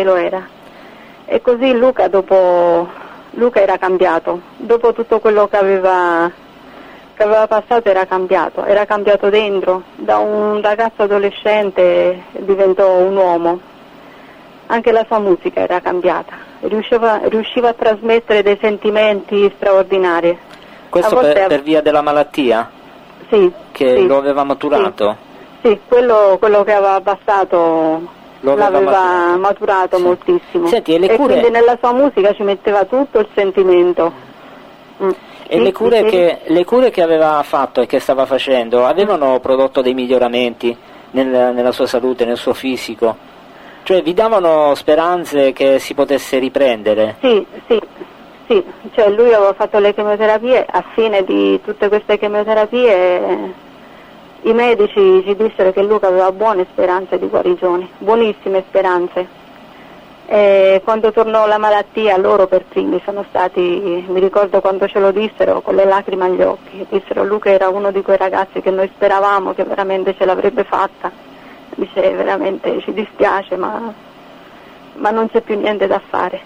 E così Luca era cambiato, dopo tutto quello che aveva passato era cambiato dentro, da un ragazzo adolescente diventò un uomo, anche la sua musica era cambiata, riusciva a trasmettere dei sentimenti straordinari. Questo A volte- per via della malattia? Sì, Che sì, lo aveva maturato? sì, quello che aveva abbassato Lo aveva l'aveva maturato Sì. moltissimo. Senti, e le cure- quindi nella sua musica ci metteva tutto il sentimento. E Sì, le cure, dicevi? le cure che aveva fatto e che stava facendo avevano prodotto dei miglioramenti nella sua salute, nel suo fisico? Cioè vi davano speranze che si potesse riprendere? Sì, cioè lui aveva fatto le chemioterapie, a fine di tutte queste chemioterapie i medici ci dissero che Luca aveva buone speranze di guarigione, buonissime speranze. E quando tornò la malattia loro per primi sono stati, mi ricordo quando ce lo dissero con le lacrime agli occhi, dissero Luca era uno di quei ragazzi che noi speravamo che veramente ce l'avrebbe fatta, dice veramente ci dispiace ma non c'è più niente da fare.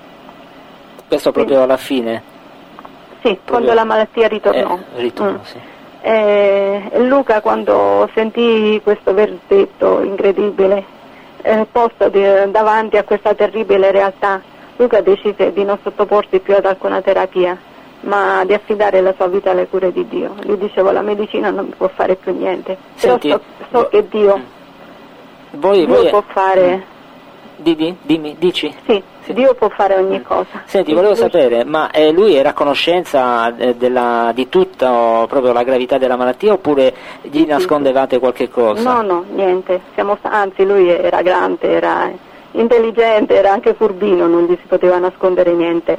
Questo proprio alla fine? Sì, quando la malattia ritornò. Ritorno, sì. E Luca quando sentì questo verdetto incredibile posto davanti a questa terribile realtà, Luca decise di non sottoporsi più ad alcuna terapia, ma di affidare la sua vita alle cure di Dio. Gli dicevo la medicina non mi può fare più niente, Senti, però so che Dio Voi può fare. Dimmi, dici? Sì, Dio può fare ogni cosa. Senti, volevo sapere, ma lui era a conoscenza di tutta proprio la gravità della malattia oppure gli nascondevate qualche cosa? No, niente. Anzi, lui era grande, era intelligente, era anche furbino, non gli si poteva nascondere niente.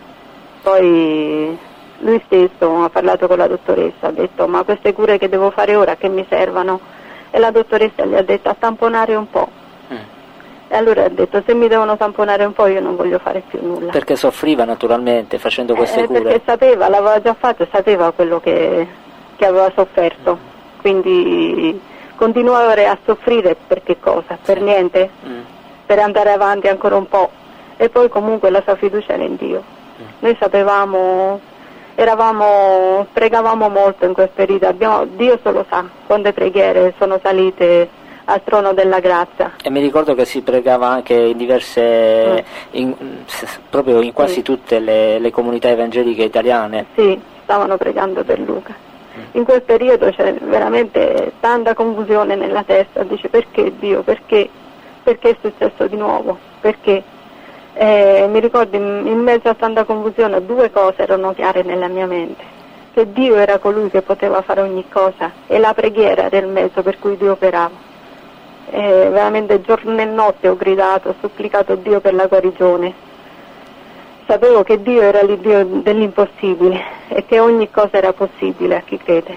Poi lui stesso ha parlato con la dottoressa, ha detto ma queste cure che devo fare ora che mi servano? E la dottoressa gli ha detto a tamponare un po'. E allora ha detto se mi devono tamponare un po' io non voglio fare più nulla. Perché soffriva naturalmente facendo queste cure? Perché sapeva, l'aveva già fatto e sapeva quello che aveva sofferto, quindi continuare a soffrire per che cosa? Per niente? Per andare avanti ancora un po'. E poi comunque la sua fiducia era in Dio. Noi sapevamo, pregavamo molto in quel periodo, Dio solo sa quante preghiere sono salite al trono della grazia. E mi ricordo che si pregava anche in diverse, proprio in quasi tutte le comunità evangeliche italiane. Sì, stavano pregando per Luca. In quel periodo c'è veramente tanta confusione nella testa, dice perché Dio, perché è successo di nuovo, perché? Mi ricordo in mezzo a tanta confusione due cose erano chiare nella mia mente, che Dio era colui che poteva fare ogni cosa e la preghiera era il mezzo per cui Dio operava. Veramente giorno e notte ho gridato, ho supplicato Dio per la guarigione. Sapevo che Dio era l'Iddio dell'impossibile e che ogni cosa era possibile a chi crede.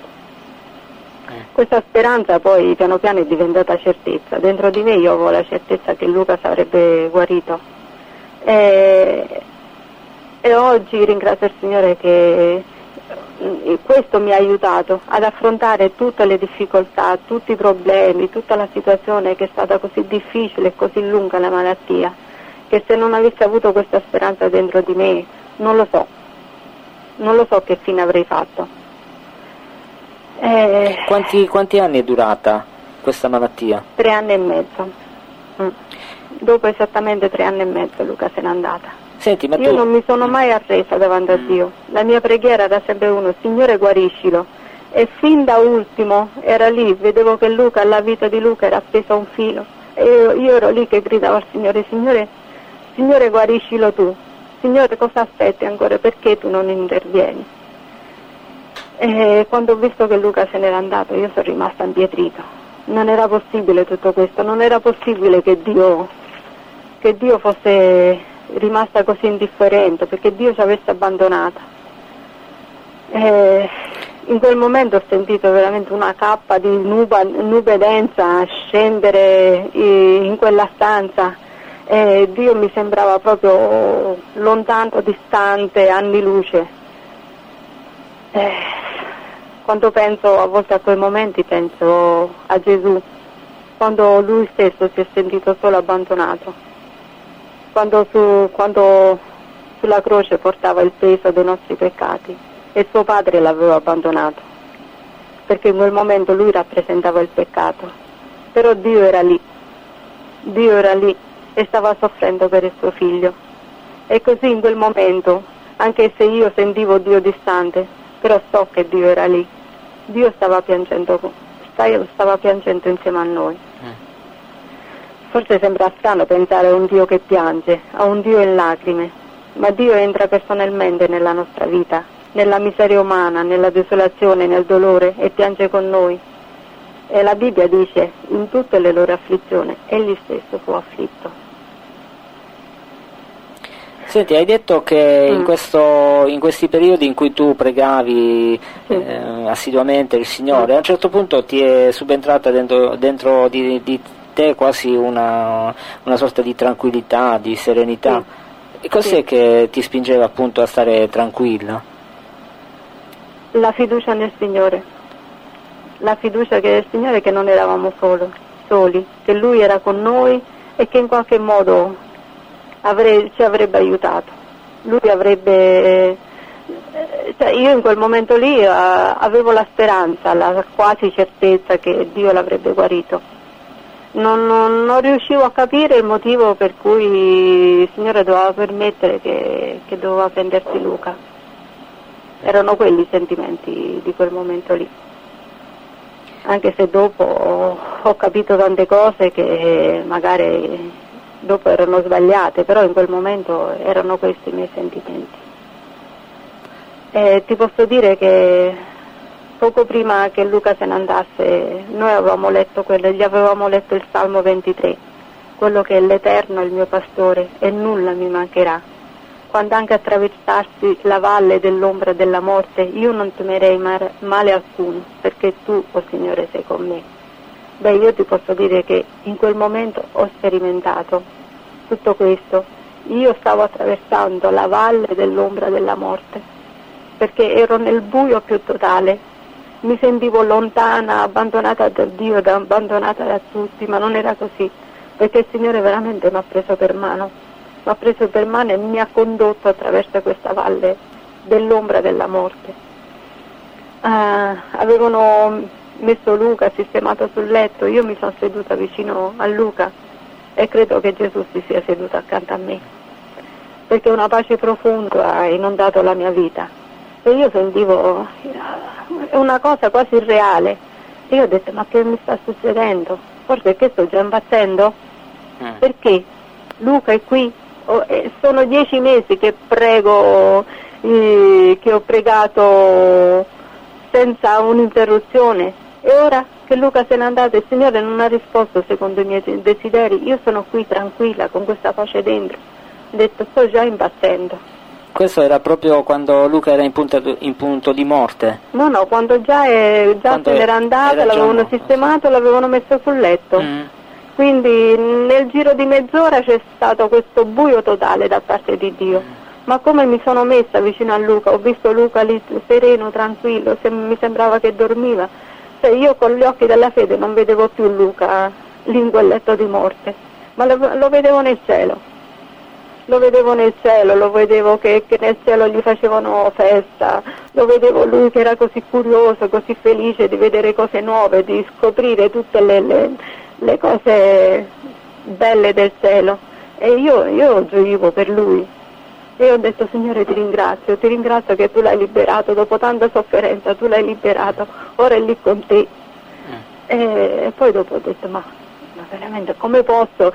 Questa speranza poi piano piano è diventata certezza. Dentro di me io avevo la certezza che Luca sarebbe guarito. E oggi ringrazio il Signore che questo mi ha aiutato ad affrontare tutte le difficoltà, tutti i problemi, tutta la situazione che è stata così difficile e così lunga la malattia, che se non avessi avuto questa speranza dentro di me non lo so che fine avrei fatto. Quanti anni è durata questa malattia? 3 anni e mezzo. Dopo esattamente 3 anni e mezzo Luca se n'è andata. Senti, ma Io tu... non mi sono mai arresa davanti a Dio. La mia preghiera era sempre uno, Signore guariscilo. E fin da ultimo era lì, vedevo che Luca, alla vita di Luca era appeso a un filo. E io ero lì che gridavo al Signore, Signore guariscilo tu. Signore cosa aspetti ancora? Perché tu non intervieni? E quando ho visto che Luca se n'era andato io sono rimasta impietrita. Non era possibile tutto questo, non era possibile che Dio fosse rimasta così indifferente, perché Dio ci avesse abbandonata. In quel momento ho sentito veramente una cappa di nube densa scendere in quella stanza e Dio mi sembrava proprio lontano, distante, anni luce. Quando penso a volte a quei momenti penso a Gesù, quando lui stesso si è sentito solo abbandonato. Quando sulla croce portava il peso dei nostri peccati e suo padre l'aveva abbandonato, perché in quel momento lui rappresentava il peccato, però Dio era lì e stava soffrendo per il suo figlio. E così in quel momento, anche se io sentivo Dio distante, però so che Dio era lì. Dio stava piangendo insieme a noi. Forse sembra strano pensare a un Dio che piange, a un Dio in lacrime, ma Dio entra personalmente nella nostra vita, nella miseria umana, nella desolazione, nel dolore, e piange con noi. E la Bibbia dice, in tutte le loro afflizioni, egli stesso fu afflitto. Senti, hai detto che in questi periodi in cui tu pregavi assiduamente il Signore, a un certo punto ti è subentrata dentro di te quasi una sorta di tranquillità, di serenità. E cos'è che ti spingeva appunto a stare tranquilla? La fiducia nel Signore, la fiducia che nel Signore, che non eravamo soli, che Lui era con noi e che in qualche modo ci avrebbe aiutato. Lui avrebbe, io in quel momento lì avevo la speranza, la quasi certezza che Dio l'avrebbe guarito. Non riuscivo a capire il motivo per cui il Signore doveva permettere che doveva prendersi Luca. Erano quelli i sentimenti di quel momento lì. Anche se dopo ho capito tante cose che magari dopo erano sbagliate, però in quel momento erano questi i miei sentimenti. E ti posso dire che poco prima che Luca se ne andasse, noi avevamo letto gli avevamo letto il Salmo 23, quello che è l'Eterno è il mio pastore e nulla mi mancherà. Quando anche attraversassi la valle dell'ombra della morte, io non temerei male alcuno, perché tu, o Signore, sei con me. Beh, io ti posso dire che in quel momento ho sperimentato tutto questo. Io stavo attraversando la valle dell'ombra della morte, perché ero nel buio più totale. Mi sentivo lontana, abbandonata da Dio, abbandonata da tutti, ma non era così, perché il Signore veramente mi ha preso per mano. Mi ha preso per mano e mi ha condotto attraverso questa valle dell'ombra della morte. Avevano messo Luca sistemato sul letto, io mi sono seduta vicino a Luca e credo che Gesù si sia seduto accanto a me, perché una pace profonda ha inondato la mia vita e io sentivo una cosa quasi irreale e io ho detto: ma che mi sta succedendo? Forse che sto già impazzendo? Perché Luca è qui? Sono 10 mesi che prego, che ho pregato senza un'interruzione, e ora che Luca se n'è andato, il Signore non ha risposto secondo i miei desideri. Io sono qui tranquilla con questa pace dentro. Ho detto: sto già impazzendo. Questo era proprio quando Luca era in punto di morte? No, quando già se n'era andato, l'avevano sistemato, l'avevano messo sul letto. Quindi nel giro di mezz'ora c'è stato questo buio totale da parte di Dio. Ma come mi sono messa vicino a Luca, ho visto Luca lì sereno, tranquillo, mi sembrava che dormiva. Io con gli occhi della fede non vedevo più Luca lì in quel letto di morte, ma lo vedevo nel cielo. Lo vedevo nel cielo, lo vedevo che nel cielo gli facevano festa, lo vedevo lui che era così curioso, così felice di vedere cose nuove, di scoprire tutte le cose belle del cielo. E io gioivo per lui. E ho detto: Signore, ti ringrazio che tu l'hai liberato, dopo tanta sofferenza tu l'hai liberato, ora è lì con te. E poi dopo ho detto: ma veramente come posso?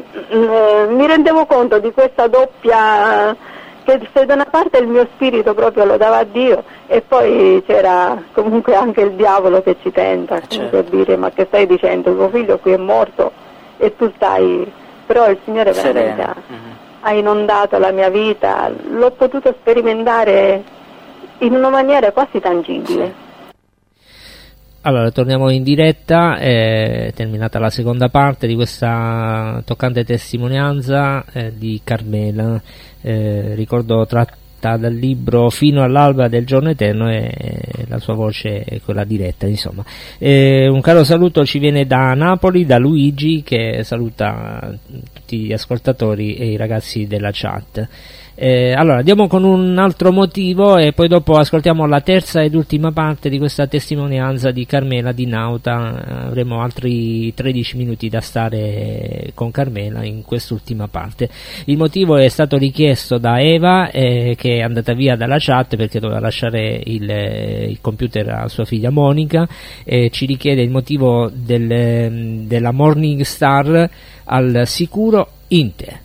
Mi rendevo conto di questa doppia, che se da una parte il mio spirito proprio lo dava a Dio e poi c'era comunque anche il diavolo che ci tenta, per dire: ma che stai dicendo, tuo figlio qui è morto e tu stai... Però il Signore veramente ha inondato la mia vita, l'ho potuto sperimentare in una maniera quasi tangibile. Allora, torniamo in diretta, è terminata la seconda parte di questa toccante testimonianza di Carmela, ricordo tratta dal libro Fino all'alba del giorno eterno, e la sua voce è quella diretta, insomma. Un caro saluto ci viene da Napoli, da Luigi, che saluta tutti gli ascoltatori e i ragazzi della chat. Allora andiamo con un altro motivo e poi dopo ascoltiamo la terza ed ultima parte di questa testimonianza di Carmela di Nauta. Avremo altri 13 minuti da stare con Carmela in quest'ultima parte. Il motivo è stato richiesto da Eva, che è andata via dalla chat perché doveva lasciare il computer a sua figlia Monica, e ci richiede il motivo della Morning Star al sicuro in te.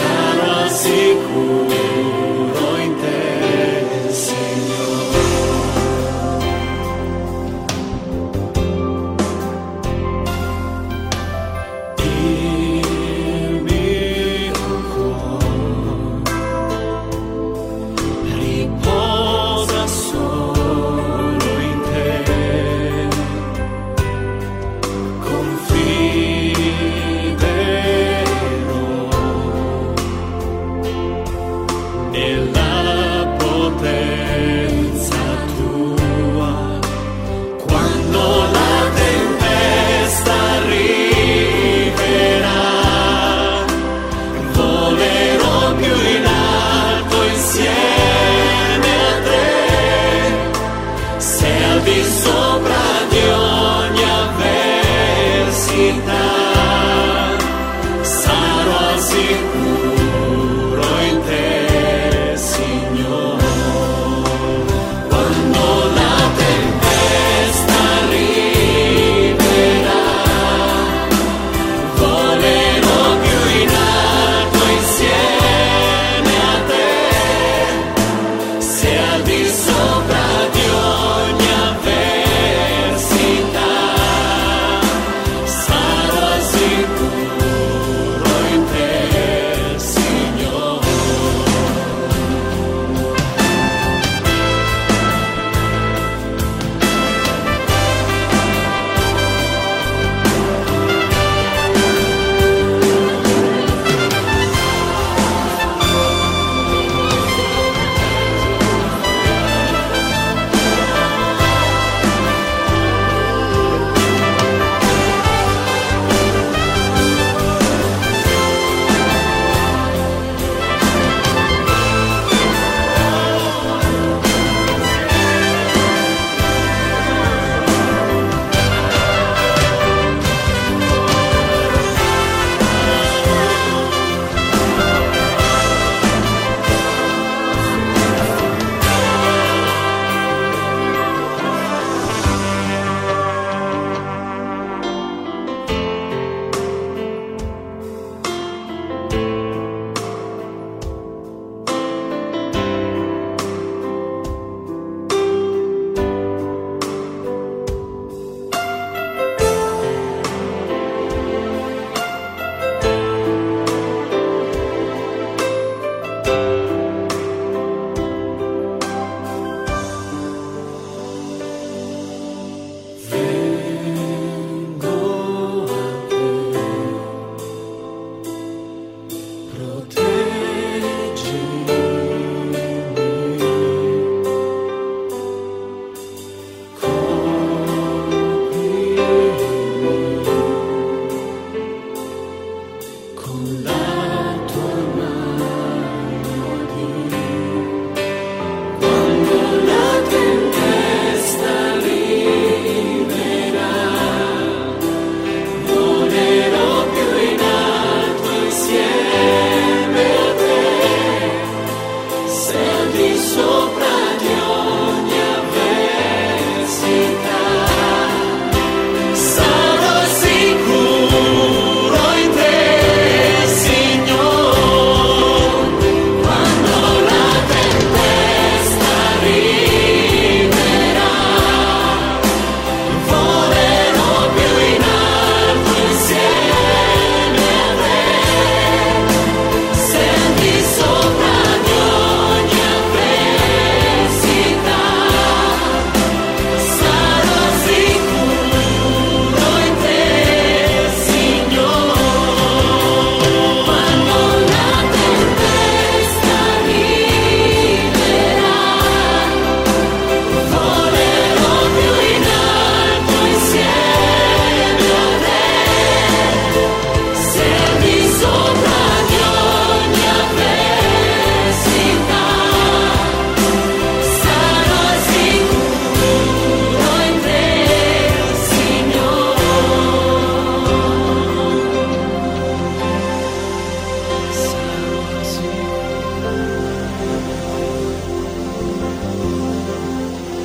Sarò sicuro in te, Signore.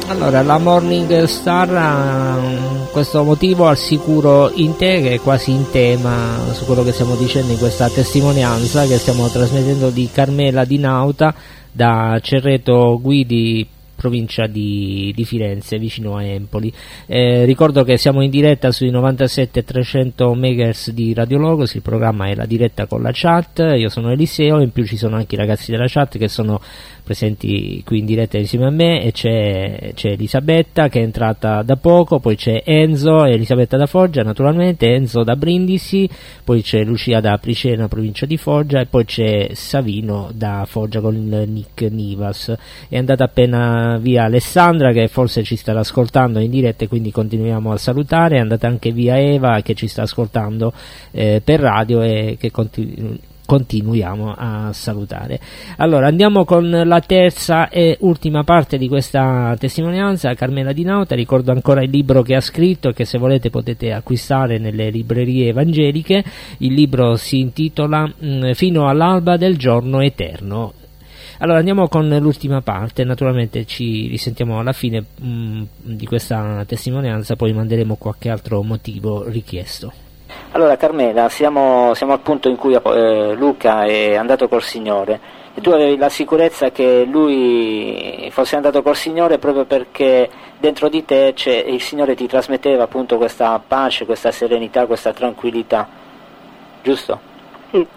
Allora, la Morning Star ha questo motivo al sicuro in te, che è quasi in tema su quello che stiamo dicendo in questa testimonianza che stiamo trasmettendo di Carmela Di Nauta da Cerreto Guidi, provincia di Firenze, vicino a Empoli. Ricordo che siamo in diretta sui 97.300 MHz di Radio Logos, il programma è La Diretta con la Chat, io sono Eliseo, in più ci sono anche i ragazzi della chat che sono presenti qui in diretta insieme a me, e c'è Elisabetta che è entrata da poco, poi c'è Enzo e Elisabetta da Foggia naturalmente, Enzo da Brindisi, poi c'è Lucia da Apricena, provincia di Foggia, e poi c'è Savino da Foggia con il nick Nivas. È andata appena via Alessandra che forse ci starà ascoltando in diretta e quindi continuiamo a salutare, è andata anche via Eva che ci sta ascoltando per radio e che continuiamo a salutare. Allora andiamo con la terza e ultima parte di questa testimonianza. Carmela Di Nauta, ricordo ancora il libro che ha scritto, che se volete potete acquistare nelle librerie evangeliche. Il libro si intitola Fino all'alba del giorno eterno. Allora andiamo con l'ultima parte, naturalmente ci risentiamo alla fine di questa testimonianza, poi manderemo qualche altro motivo richiesto. Allora Carmela, siamo al punto in cui Luca è andato col Signore e tu avevi la sicurezza che lui fosse andato col Signore proprio perché dentro di te il Signore ti trasmetteva appunto questa pace, questa serenità, questa tranquillità, giusto? Sì,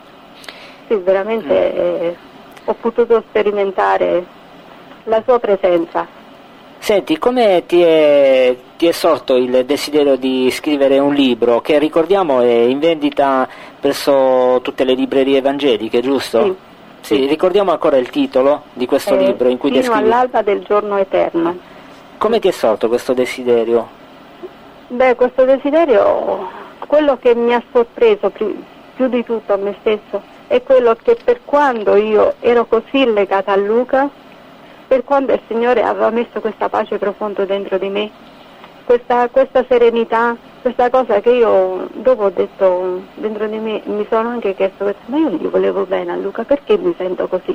veramente ho potuto sperimentare la sua presenza. Senti, come ti è sorto il desiderio di scrivere un libro che, ricordiamo, è in vendita presso tutte le librerie evangeliche, giusto? Sì. Ricordiamo ancora il titolo di questo libro in cui descrivi. Fino all'alba del giorno eterno. Come ti è sorto questo desiderio? Beh, questo desiderio, quello che mi ha sorpreso più di tutto a me stesso, è quello che per quando io ero così legata a Luca, per quando il Signore aveva messo questa pace profonda dentro di me, questa serenità, questa cosa che io dopo ho detto dentro di me, mi sono anche chiesto, ma io gli volevo bene a Luca, perché mi sento così?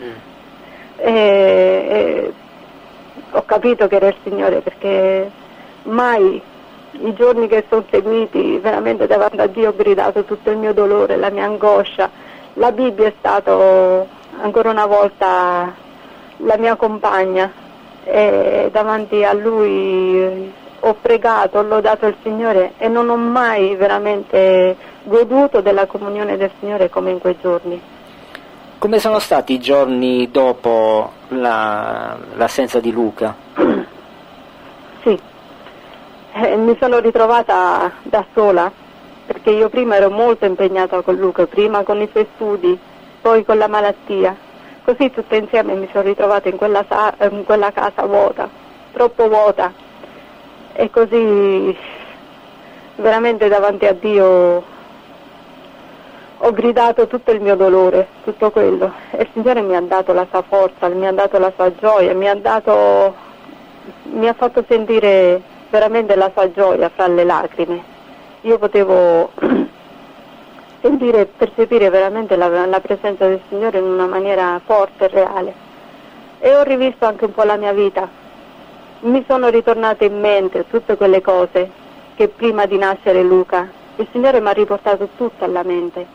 Ho capito che era il Signore, perché mai i giorni che sono seguiti veramente davanti a Dio ho gridato tutto il mio dolore, la mia angoscia. La Bibbia è stato ancora una volta la mia compagna e davanti a Lui ho pregato, ho lodato il Signore e non ho mai veramente goduto della comunione del Signore come in quei giorni. Come sono stati i giorni dopo l'assenza di Luca? Sì, mi sono ritrovata da sola, perché io prima ero molto impegnata con Luca, prima con i suoi studi, poi con la malattia. Così tutte insieme mi sono ritrovata in quella casa vuota, troppo vuota, e così veramente davanti a Dio ho gridato tutto il mio dolore, tutto quello, e il Signore mi ha dato la sua forza, mi ha dato la sua gioia, mi ha fatto sentire veramente la sua gioia fra le lacrime. Io potevo sentire e percepire veramente la presenza del Signore in una maniera forte e reale, e ho rivisto anche un po' la mia vita. Mi sono ritornate in mente tutte quelle cose che prima di nascere Luca il Signore mi ha riportato tutto alla mente,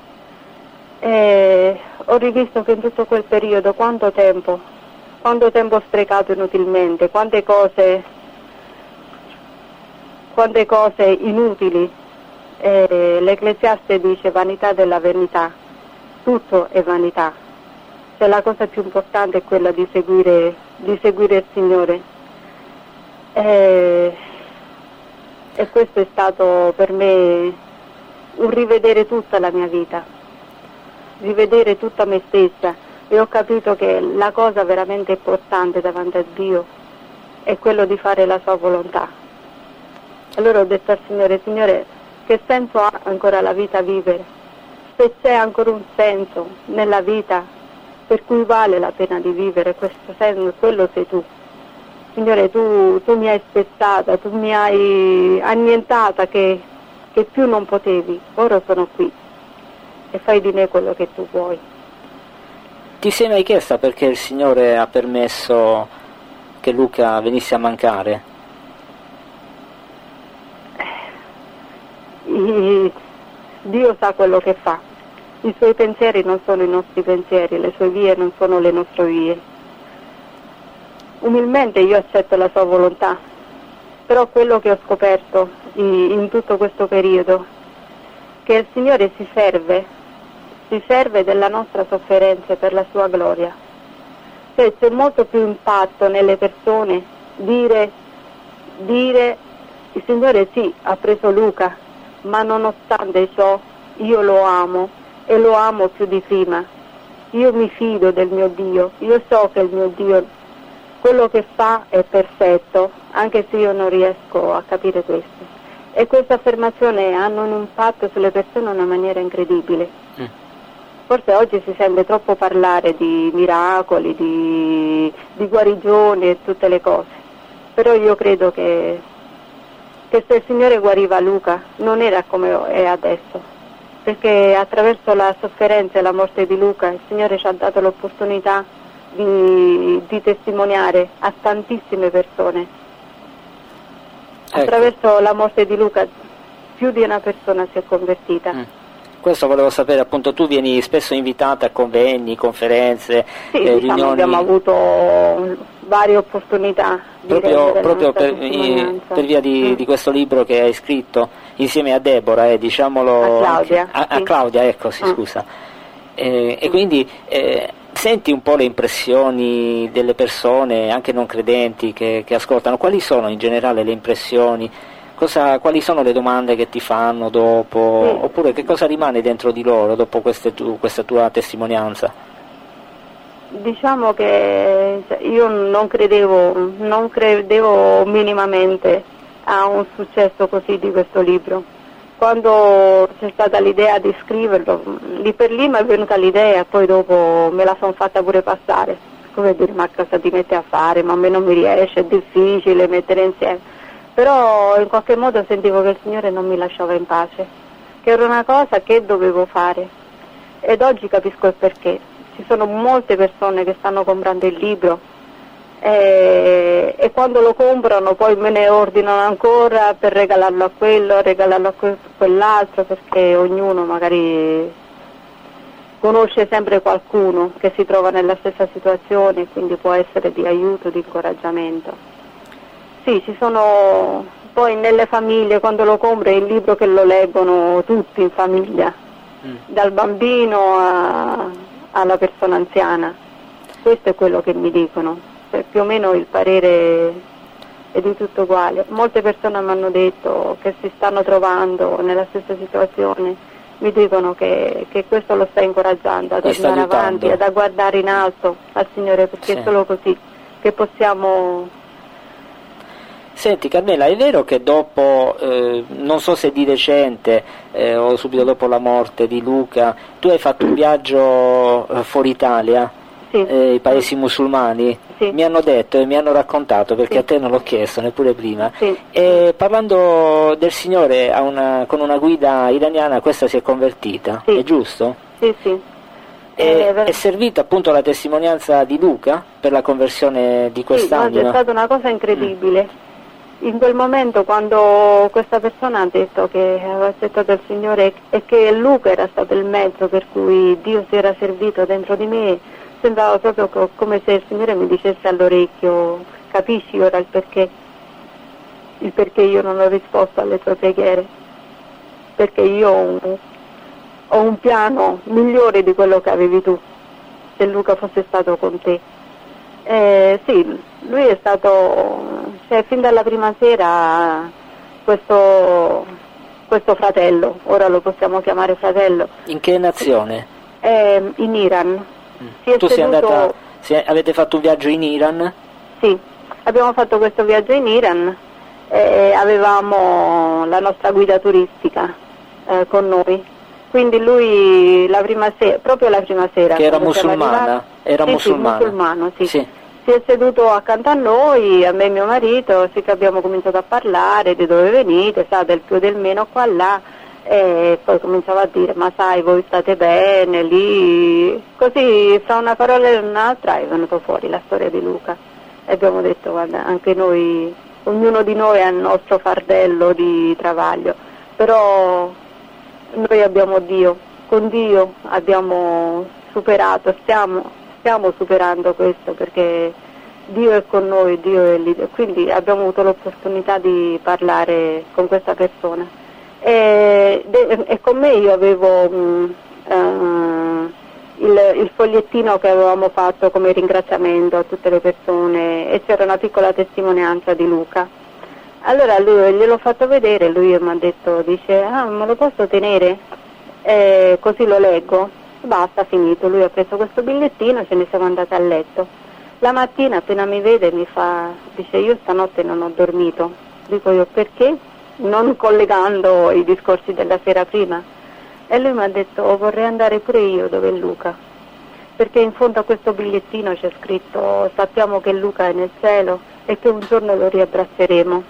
e ho rivisto che in tutto quel periodo quanto tempo ho sprecato inutilmente, quante cose inutili. L'Ecclesiaste dice vanità della vanità, tutto è vanità, cioè la cosa più importante è quella di seguire il Signore, e questo è stato per me un rivedere tutta la mia vita, rivedere tutta me stessa, e ho capito che la cosa veramente importante davanti a Dio è quello di fare la sua volontà. Allora ho detto al Signore, che senso ha ancora la vita vivere? Se c'è ancora un senso nella vita per cui vale la pena di vivere, questo senso, quello sei tu. Signore, tu mi hai spezzata, tu mi hai annientata che più non potevi, ora sono qui e fai di me quello che tu vuoi. Ti sei mai chiesta perché il Signore ha permesso che Luca venisse a mancare? Dio sa quello che fa. I suoi pensieri non sono i nostri pensieri, le sue vie non sono le nostre vie. Umilmente io accetto la sua volontà, però quello che ho scoperto in tutto questo periodo, che il Signore si serve della nostra sofferenza per la sua gloria. Cioè c'è molto più impatto nelle persone dire il Signore sì, ha preso Luca, ma nonostante ciò io lo amo e lo amo più di prima. Io mi fido del mio Dio, io so che il mio Dio quello che fa è perfetto, anche se io non riesco a capire questo. E queste affermazioni hanno un impatto sulle persone in una maniera incredibile. Forse oggi si sente troppo parlare di miracoli, di guarigioni e tutte le cose, però io credo che se il Signore guariva Luca non era come è adesso, perché attraverso la sofferenza e la morte di Luca il Signore ci ha dato l'opportunità di testimoniare a tantissime persone. Attraverso la morte di Luca più di una persona si è convertita. Questo volevo sapere, appunto, tu vieni spesso invitata a convegni, conferenze, riunioni. Abbiamo avuto varie opportunità di proprio per via di questo libro che hai scritto insieme a Deborah, diciamolo, a Claudia. A Claudia, ecco, scusa. E quindi senti un po' le impressioni delle persone, anche non credenti, che ascoltano. Quali sono in generale le impressioni? Quali sono le domande che ti fanno dopo? Oppure che cosa rimane dentro di loro dopo questa tua testimonianza? Diciamo che io non credevo minimamente a un successo così di questo libro. Quando c'è stata l'idea di scriverlo, lì per lì mi è venuta l'idea, poi dopo me la sono fatta pure passare. Come dire, ma cosa ti metti a fare? Ma a me non mi riesce, è difficile mettere insieme. Però in qualche modo sentivo che il Signore non mi lasciava in pace, che era una cosa che dovevo fare. Ed oggi capisco il perché. Ci sono molte persone che stanno comprando il libro e quando lo comprano poi me ne ordinano ancora per regalarlo a quello, regalarlo a quell'altro, perché ognuno magari conosce sempre qualcuno che si trova nella stessa situazione e quindi può essere di aiuto, di incoraggiamento. Sì, ci sono poi nelle famiglie, quando lo compri il libro che lo leggono tutti in famiglia, dal bambino alla persona anziana. Questo è quello che mi dicono, più o meno il parere è di tutto uguale. Molte persone mi hanno detto che si stanno trovando nella stessa situazione, mi dicono che questo lo sta incoraggiando ad andare avanti, ad guardare in alto al Signore, perché è solo così che possiamo... Senti Carmela, è vero che dopo, non so se di recente o subito dopo la morte di Luca, tu hai fatto un viaggio fuori Italia, i paesi musulmani? Mi hanno detto e mi hanno raccontato, perché a te non l'ho chiesto neppure prima, e parlando del Signore con una guida iraniana, questa si è convertita, è giusto? Sì. È servita appunto la testimonianza di Luca per la conversione di quest'anima? Sì, è stata una cosa incredibile. In quel momento, quando questa persona ha detto che aveva accettato il Signore e che Luca era stato il mezzo per cui Dio si era servito dentro di me, sembrava proprio come se il Signore mi dicesse all'orecchio: capisci ora il perché io non ho risposto alle tue preghiere, perché io ho un piano migliore di quello che avevi tu, se Luca fosse stato con te. Sì, lui è stato, fin dalla prima sera questo fratello, ora lo possiamo chiamare fratello. In che nazione? In Iran. Tu sei andata, avete fatto un viaggio in Iran? Sì, abbiamo fatto questo viaggio in Iran e avevamo la nostra guida turistica con noi. Quindi lui proprio la prima sera... Che era musulmana? Era musulmana. Sì, musulmano, sì. Si è seduto accanto a noi, a me e mio marito, sì, che abbiamo cominciato a parlare di dove venite, sa, del più del meno qua là, e poi cominciava a dire: ma sai, voi state bene lì, così fra una parola e un'altra è venuto fuori la storia di Luca. e abbiamo detto guarda, anche noi, ognuno di noi ha il nostro fardello di travaglio, però noi abbiamo Dio, con Dio abbiamo superato, stiamo superando questo, perché Dio è con noi, Dio è lì, quindi abbiamo avuto l'opportunità di parlare con questa persona e con me io avevo il fogliettino che avevamo fatto come ringraziamento a tutte le persone e c'era una piccola testimonianza di Luca. Allora lui gliel'ho fatto vedere, lui mi ha detto, dice, me lo posso tenere? Così lo leggo. Basta, finito. Lui ha preso questo bigliettino e ce ne siamo andati a letto. La mattina appena mi vede mi fa, dice, io stanotte non ho dormito. Dico io, perché? Non collegando i discorsi della sera prima. E lui mi ha detto, vorrei andare pure io dove è Luca, perché in fondo a questo bigliettino c'è scritto, sappiamo che Luca è nel cielo e che un giorno lo riabbracceremo.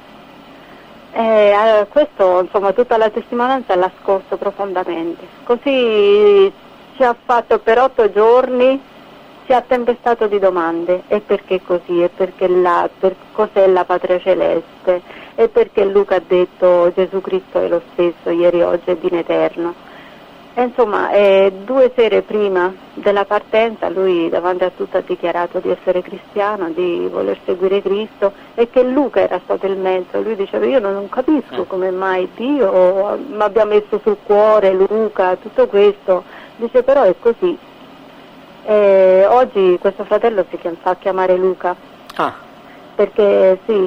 Questo, insomma, tutta la testimonianza l'ha scosso profondamente. Così ci ha fatto per 8 giorni, ci ha tempestato di domande, e perché così, e perché cos'è la patria celeste, e perché Luca ha detto Gesù Cristo è lo stesso ieri, oggi ed in eterno. E insomma, 2 sere prima della partenza lui davanti a tutti ha dichiarato di essere cristiano, di voler seguire Cristo, e che Luca era stato il mezzo. Lui diceva, io non capisco come mai Dio mi abbia messo sul cuore Luca, tutto questo. Dice, però è così. Oggi questo fratello si fa chiamare Luca, perché sì,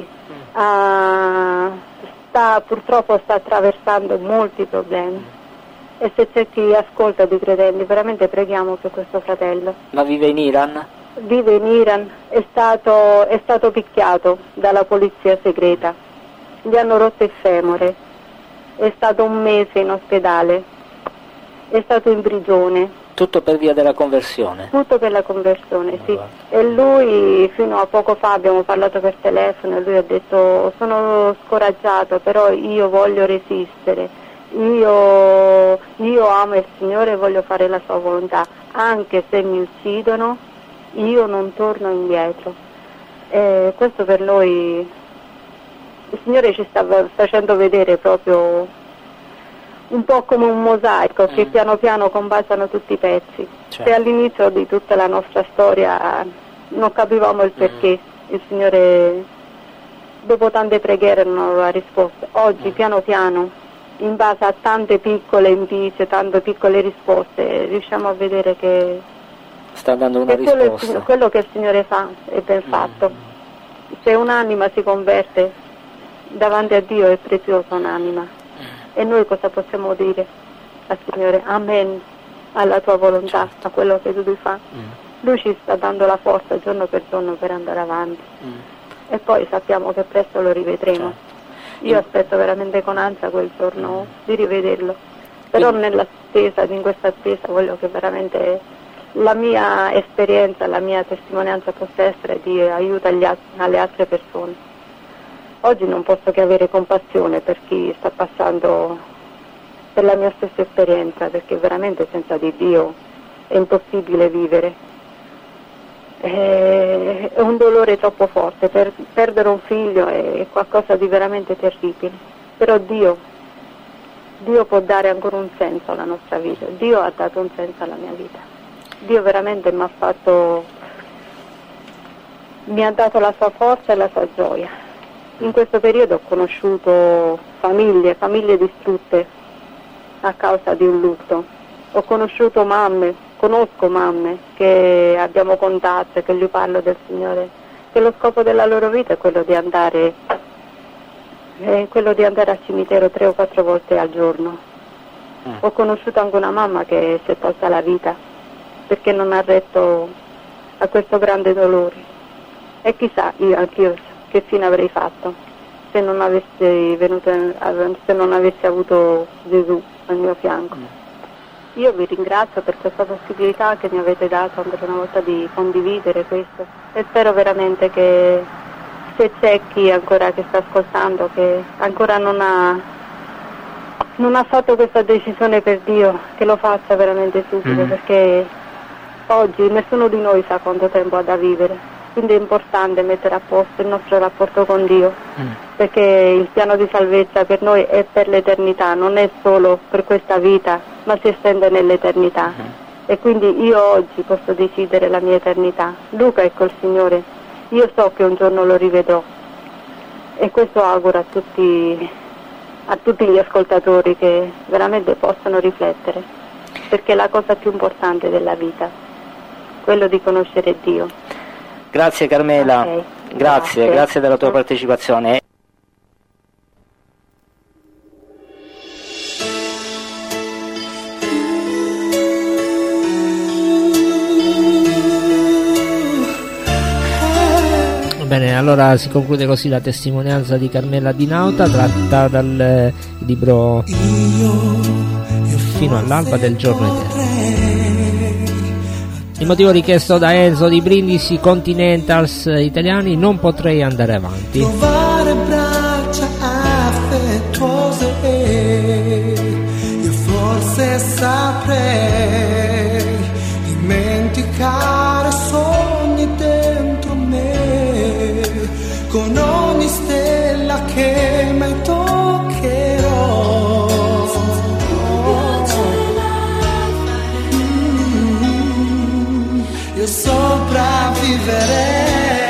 purtroppo sta attraversando molti problemi. E se c'è chi ascolta di credenti, veramente preghiamo per questo fratello. Ma vive in Iran? Vive in Iran, è stato picchiato dalla polizia segreta, gli hanno rotto il femore, è stato 1 mese in ospedale, è stato in prigione. Tutto per via della conversione? Tutto per la conversione, sì. E lui, fino a poco fa abbiamo parlato per telefono e lui ha detto, sono scoraggiato, però io voglio resistere. Io amo il Signore e voglio fare la sua volontà, anche se mi uccidono io non torno indietro. Questo per noi, il Signore ci sta facendo vedere proprio un po' come un mosaico che piano piano combaciano tutti i pezzi. Se all'inizio di tutta la nostra storia non capivamo il perché, il Signore dopo tante preghiere non aveva risposto. Oggi piano piano, in base a tante piccole indizie, tante piccole risposte, riusciamo a vedere che sta dando una risposta. Quello che il Signore fa è ben fatto. Se un'anima si converte davanti a Dio è preziosa un'anima. E noi cosa possiamo dire al Signore? Amen alla tua volontà, a quello che tu fai. Lui ci sta dando la forza giorno per andare avanti. E poi sappiamo che presto lo rivedremo. Io aspetto veramente con ansia quel giorno di rivederlo, però in questa attesa voglio che veramente la mia esperienza, la mia testimonianza possa essere di aiuto alle altre persone. Oggi non posso che avere compassione per chi sta passando per la mia stessa esperienza, perché veramente senza di Dio è impossibile vivere. È un dolore troppo forte, per perdere un figlio è qualcosa di veramente terribile, però Dio può dare ancora un senso alla nostra vita. Dio ha dato un senso alla mia vita. Dio veramente mi ha dato la sua forza e la sua gioia. In questo periodo ho conosciuto famiglie distrutte a causa di un lutto. Ho conosciuto conosco mamme che abbiamo contatto e che gli parlo del Signore, che lo scopo della loro vita è quello di andare al cimitero 3 o 4 volte al giorno. Ho conosciuto anche una mamma che si è tolta la vita perché non ha retto a questo grande dolore. E chissà anch'io che fine avrei fatto se non avessi avuto Gesù al mio fianco. Io vi ringrazio per questa possibilità che mi avete dato ancora una volta di condividere questo e spero veramente che se c'è chi ancora che sta ascoltando, che ancora non ha fatto questa decisione per Dio, che lo faccia veramente subito, perché oggi nessuno di noi sa quanto tempo ha da vivere quindi è importante mettere a posto il nostro rapporto con Dio, perché il piano di salvezza per noi è per l'eternità, non è solo per questa vita, ma si estende nell'eternità. E quindi io oggi posso decidere la mia eternità. Luca è col Signore, io so che un giorno lo rivedrò, e questo auguro a tutti gli ascoltatori, che veramente possano riflettere, perché è la cosa più importante della vita, quello di conoscere Dio. Grazie Carmela, Okay. grazie della tua partecipazione. Bene, allora si conclude così la testimonianza di Carmela Di Nauta, tratta dal libro Fino all'alba del giorno eterno. Il motivo richiesto da Enzo di Brindisi: Continentals italiani, non potrei andare avanti. Trovare braccia affettuose, io forse saprei dimenticare sogni dentro me, con ogni stella che mai toccherò. Io sopravviverei.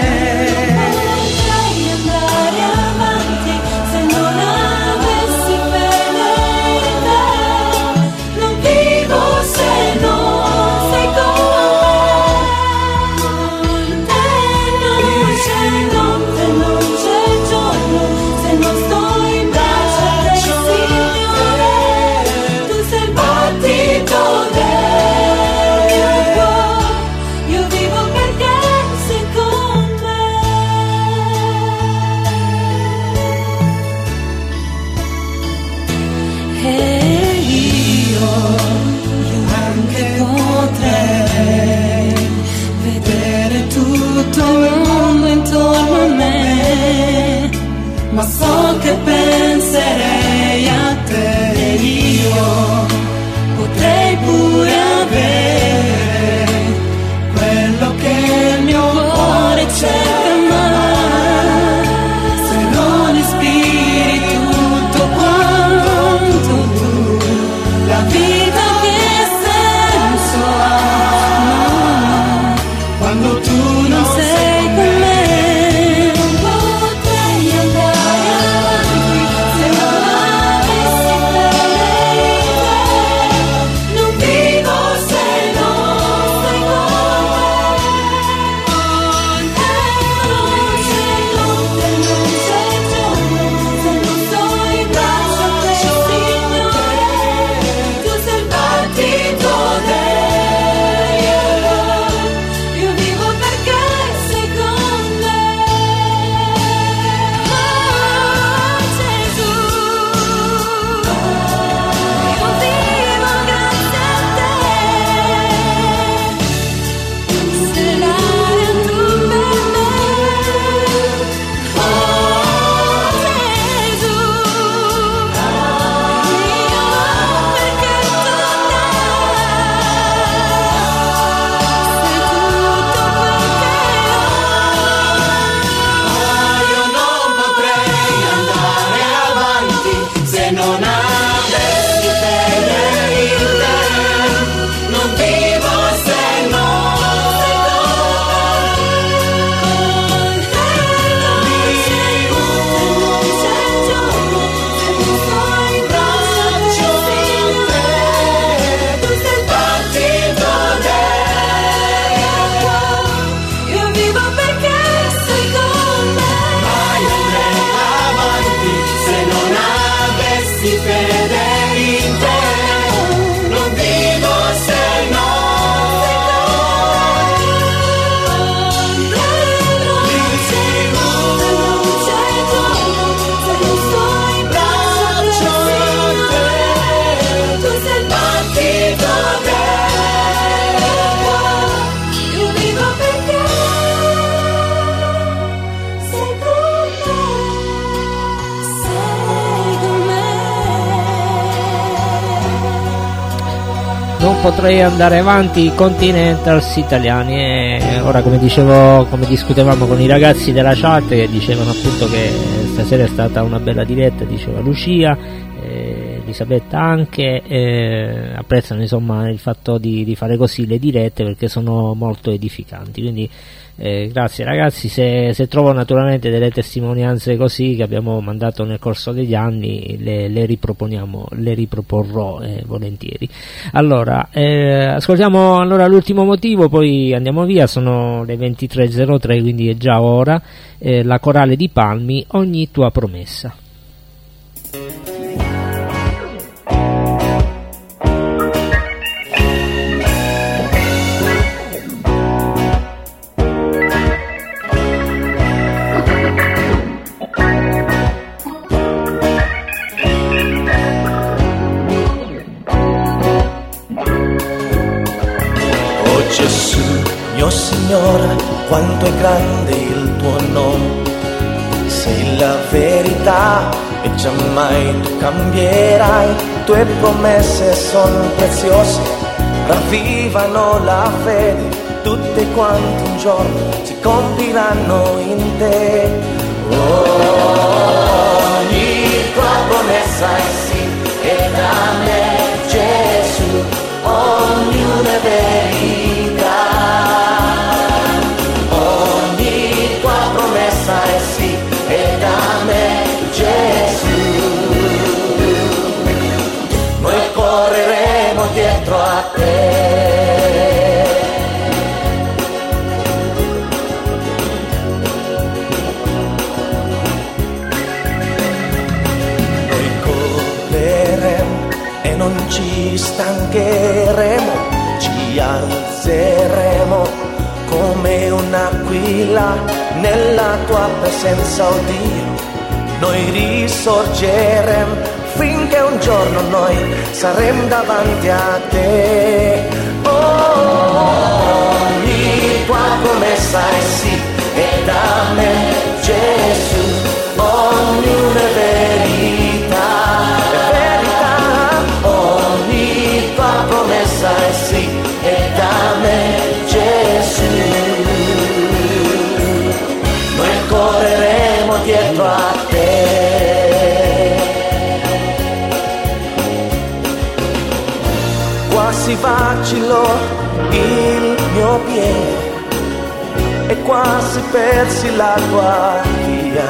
Potrei andare avanti se non avessi fede in te. Non vivo se non sei con me. Te non c'è non potrei andare avanti, Continentals italiani. E ora, come discutevamo con i ragazzi della chat, che dicevano appunto che stasera è stata una bella diretta, diceva Lucia, Elisabetta anche, apprezzano insomma il fatto di fare così le dirette, perché sono molto edificanti. Quindi grazie ragazzi. Se trovo naturalmente delle testimonianze così che abbiamo mandato nel corso degli anni, le riproporrò volentieri. Allora ascoltiamo l'ultimo motivo, poi andiamo via. Sono le 23:03, quindi è già ora. La corale di Palmi, Ogni tua promessa. Gesù, mio Signore, quanto è grande il tuo nome. Sei la verità e giammai tu cambierai. Tue promesse sono preziose, ravvivano la fede. Tutte quante un giorno si compiranno in te. Ogni tua promessa è sì e da me Gesù, ognuna è verità. Ogni tua promessa è sì e da me Gesù. Noi correremo dietro a te. Noi correremo e non ci stancheremo, ci alzeremo come un'aquila nella tua presenza, oh Dio. Noi risorgeremo finché un giorno noi saremo davanti a te. Ogni tua promessa è sì e da me Gesù, ognuna è verità, è verità. Ogni tua promessa è sì e da me Gesù. Noi correremo dietro a te. Quasi vacillò il mio piede e quasi persi la tua via,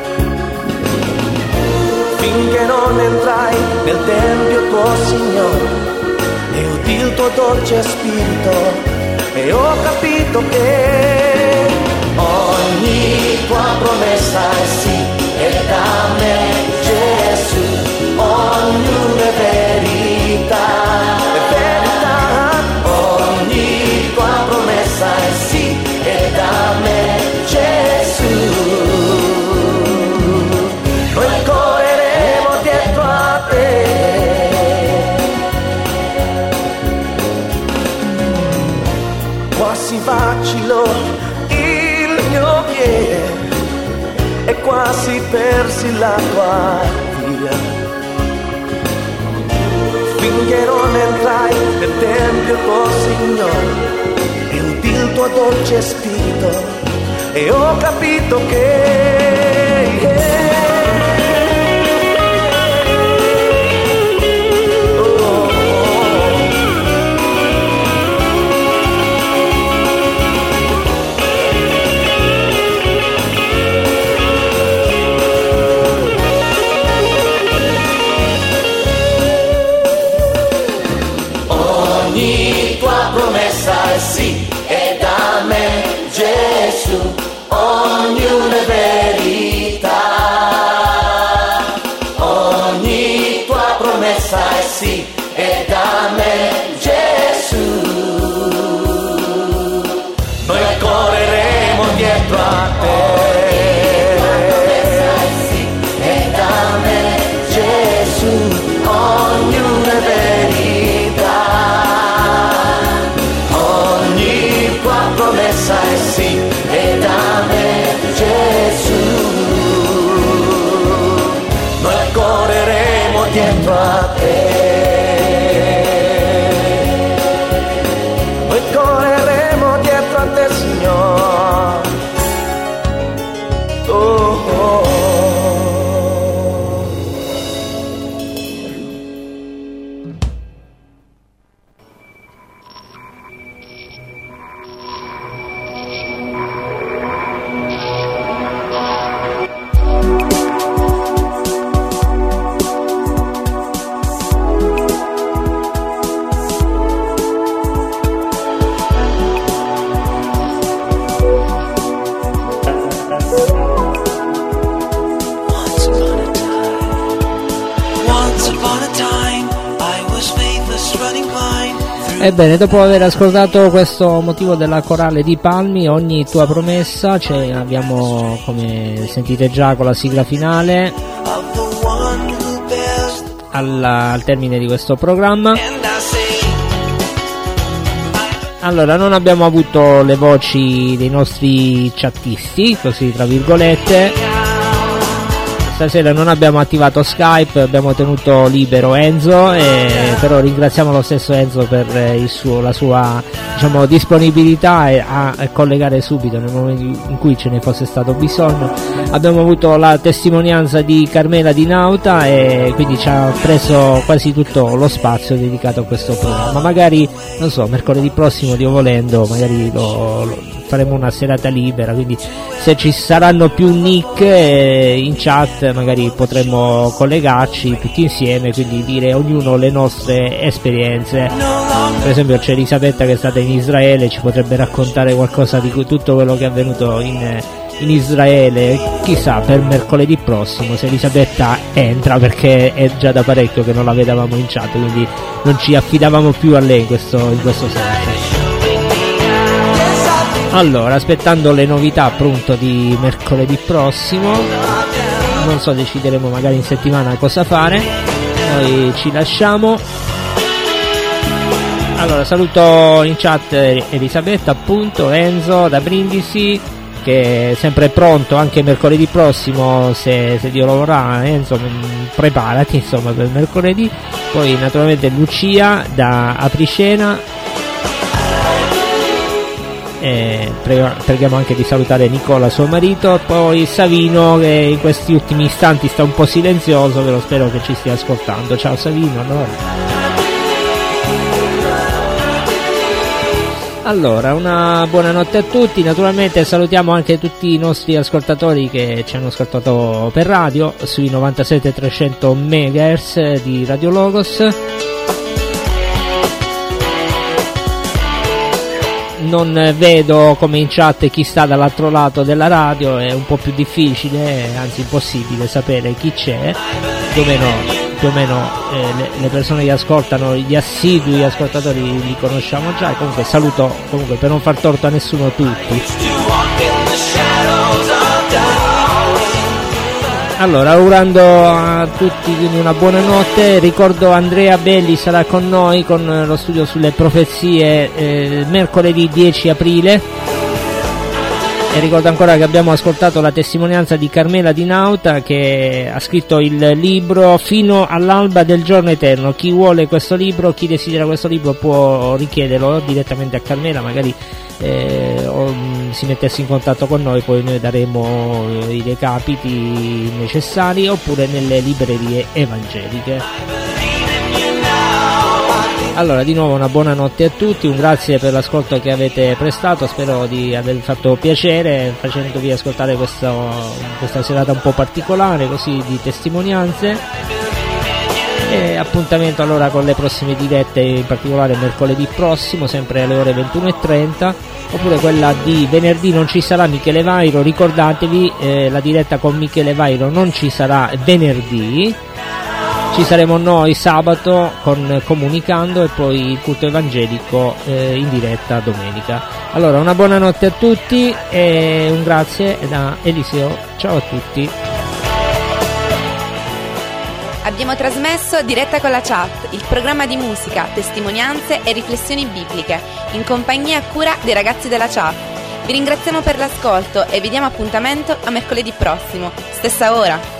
finché non entrai nel tempio tuo Signore e udì il tuo dolce spirito. E ho capito che ogni tua promessa è sì e da me Gesù, ognuna è verità, è verità. Ogni tua promessa è sì e da me Gesù. Noi correremo dietro a te. Quasi vacillò il mio piede e quasi persi la tua via, finché non entrai nel tempio tuo Signore e udì il tuo dolce spirito. E ho capito che sì e da me Gesù, ognuna è verità. Ogni tua promessa è sì e da me Gesù. Noi correremo dietro a te. E da me Gesù, ognuna è verità. Ogni tua promessa è sì e da me Gesù. Noi correremo dietro a te. Ebbene, dopo aver ascoltato questo motivo della corale di Palmi, ogni tua promessa, cioè abbiamo, come sentite già, con la sigla finale al termine di questo programma. Allora, non abbiamo avuto le voci dei nostri chattisti, così tra virgolette. Stasera non abbiamo attivato Skype, abbiamo tenuto libero Enzo, però ringraziamo lo stesso Enzo per la sua, diciamo, disponibilità a collegare subito nel momento in cui ce ne fosse stato bisogno. Abbiamo avuto la testimonianza di Carmela Di Nauta e quindi ci ha preso quasi tutto lo spazio dedicato a questo programma. Magari, non so, mercoledì prossimo, Dio volendo, magari faremo una serata libera, quindi se ci saranno più nick in chat magari potremmo collegarci tutti insieme, quindi dire ognuno le nostre esperienze. Per esempio c'è Elisabetta che è stata in Israele, ci potrebbe raccontare qualcosa di tutto quello che è avvenuto in Israele, chissà per mercoledì prossimo se Elisabetta entra, perché è già da parecchio che non la vedevamo in chat, quindi non ci affidavamo più a lei in questo senso. Allora, aspettando le novità appunto di mercoledì prossimo, non so, decideremo magari in settimana cosa fare. Noi ci lasciamo. Allora, saluto in chat Elisabetta, appunto, Enzo da Brindisi, che è sempre pronto anche mercoledì prossimo, se Dio lo vorrà. Enzo, preparati insomma per mercoledì. Poi naturalmente Lucia da Apriscena. Preghiamo anche di salutare Nicola, suo marito, poi Savino, che in questi ultimi istanti sta un po' silenzioso, però spero che ci stia ascoltando. Ciao Savino. Allora, una buonanotte a tutti. Naturalmente salutiamo anche tutti i nostri ascoltatori che ci hanno ascoltato per radio sui 97.300 MHz di Radio Logos. Non vedo come in chat chi sta dall'altro lato della radio, è un po' più difficile, anzi impossibile sapere chi c'è. Più o meno le persone che ascoltano, gli assidui ascoltatori li conosciamo già. Comunque saluto, comunque, per non far torto a nessuno, tutti. Allora, augurando a tutti quindi una buona notte. Ricordo Andrea Belli sarà con noi con lo studio sulle profezie mercoledì 10 aprile. E ricordo ancora che abbiamo ascoltato la testimonianza di Carmela Di Nauta, che ha scritto il libro Fino all'alba del giorno eterno. Chi vuole questo libro, chi desidera questo libro, può richiederlo direttamente a Carmela, magari si mettesse in contatto con noi, poi noi daremo i recapiti necessari, oppure nelle librerie evangeliche. Allora, di nuovo una buona notte a tutti, un grazie per l'ascolto che avete prestato, spero di aver fatto piacere facendovi ascoltare questa serata un po' particolare, così, di testimonianze. E appuntamento allora con le prossime dirette, in particolare mercoledì prossimo, sempre alle ore 21:30, oppure quella di venerdì non ci sarà Michele Vairo. Ricordatevi, la diretta con Michele Vairo non ci sarà venerdì, ci saremo noi sabato con Comunicando, e poi il culto evangelico in diretta domenica. Allora, una buona notte a tutti e un grazie da Eliseo. Ciao a tutti. Abbiamo trasmesso Diretta con la Chat, il programma di musica, testimonianze e riflessioni bibliche, in compagnia e a cura dei ragazzi della Chat. Vi ringraziamo per l'ascolto e vi diamo appuntamento a mercoledì prossimo, stessa ora.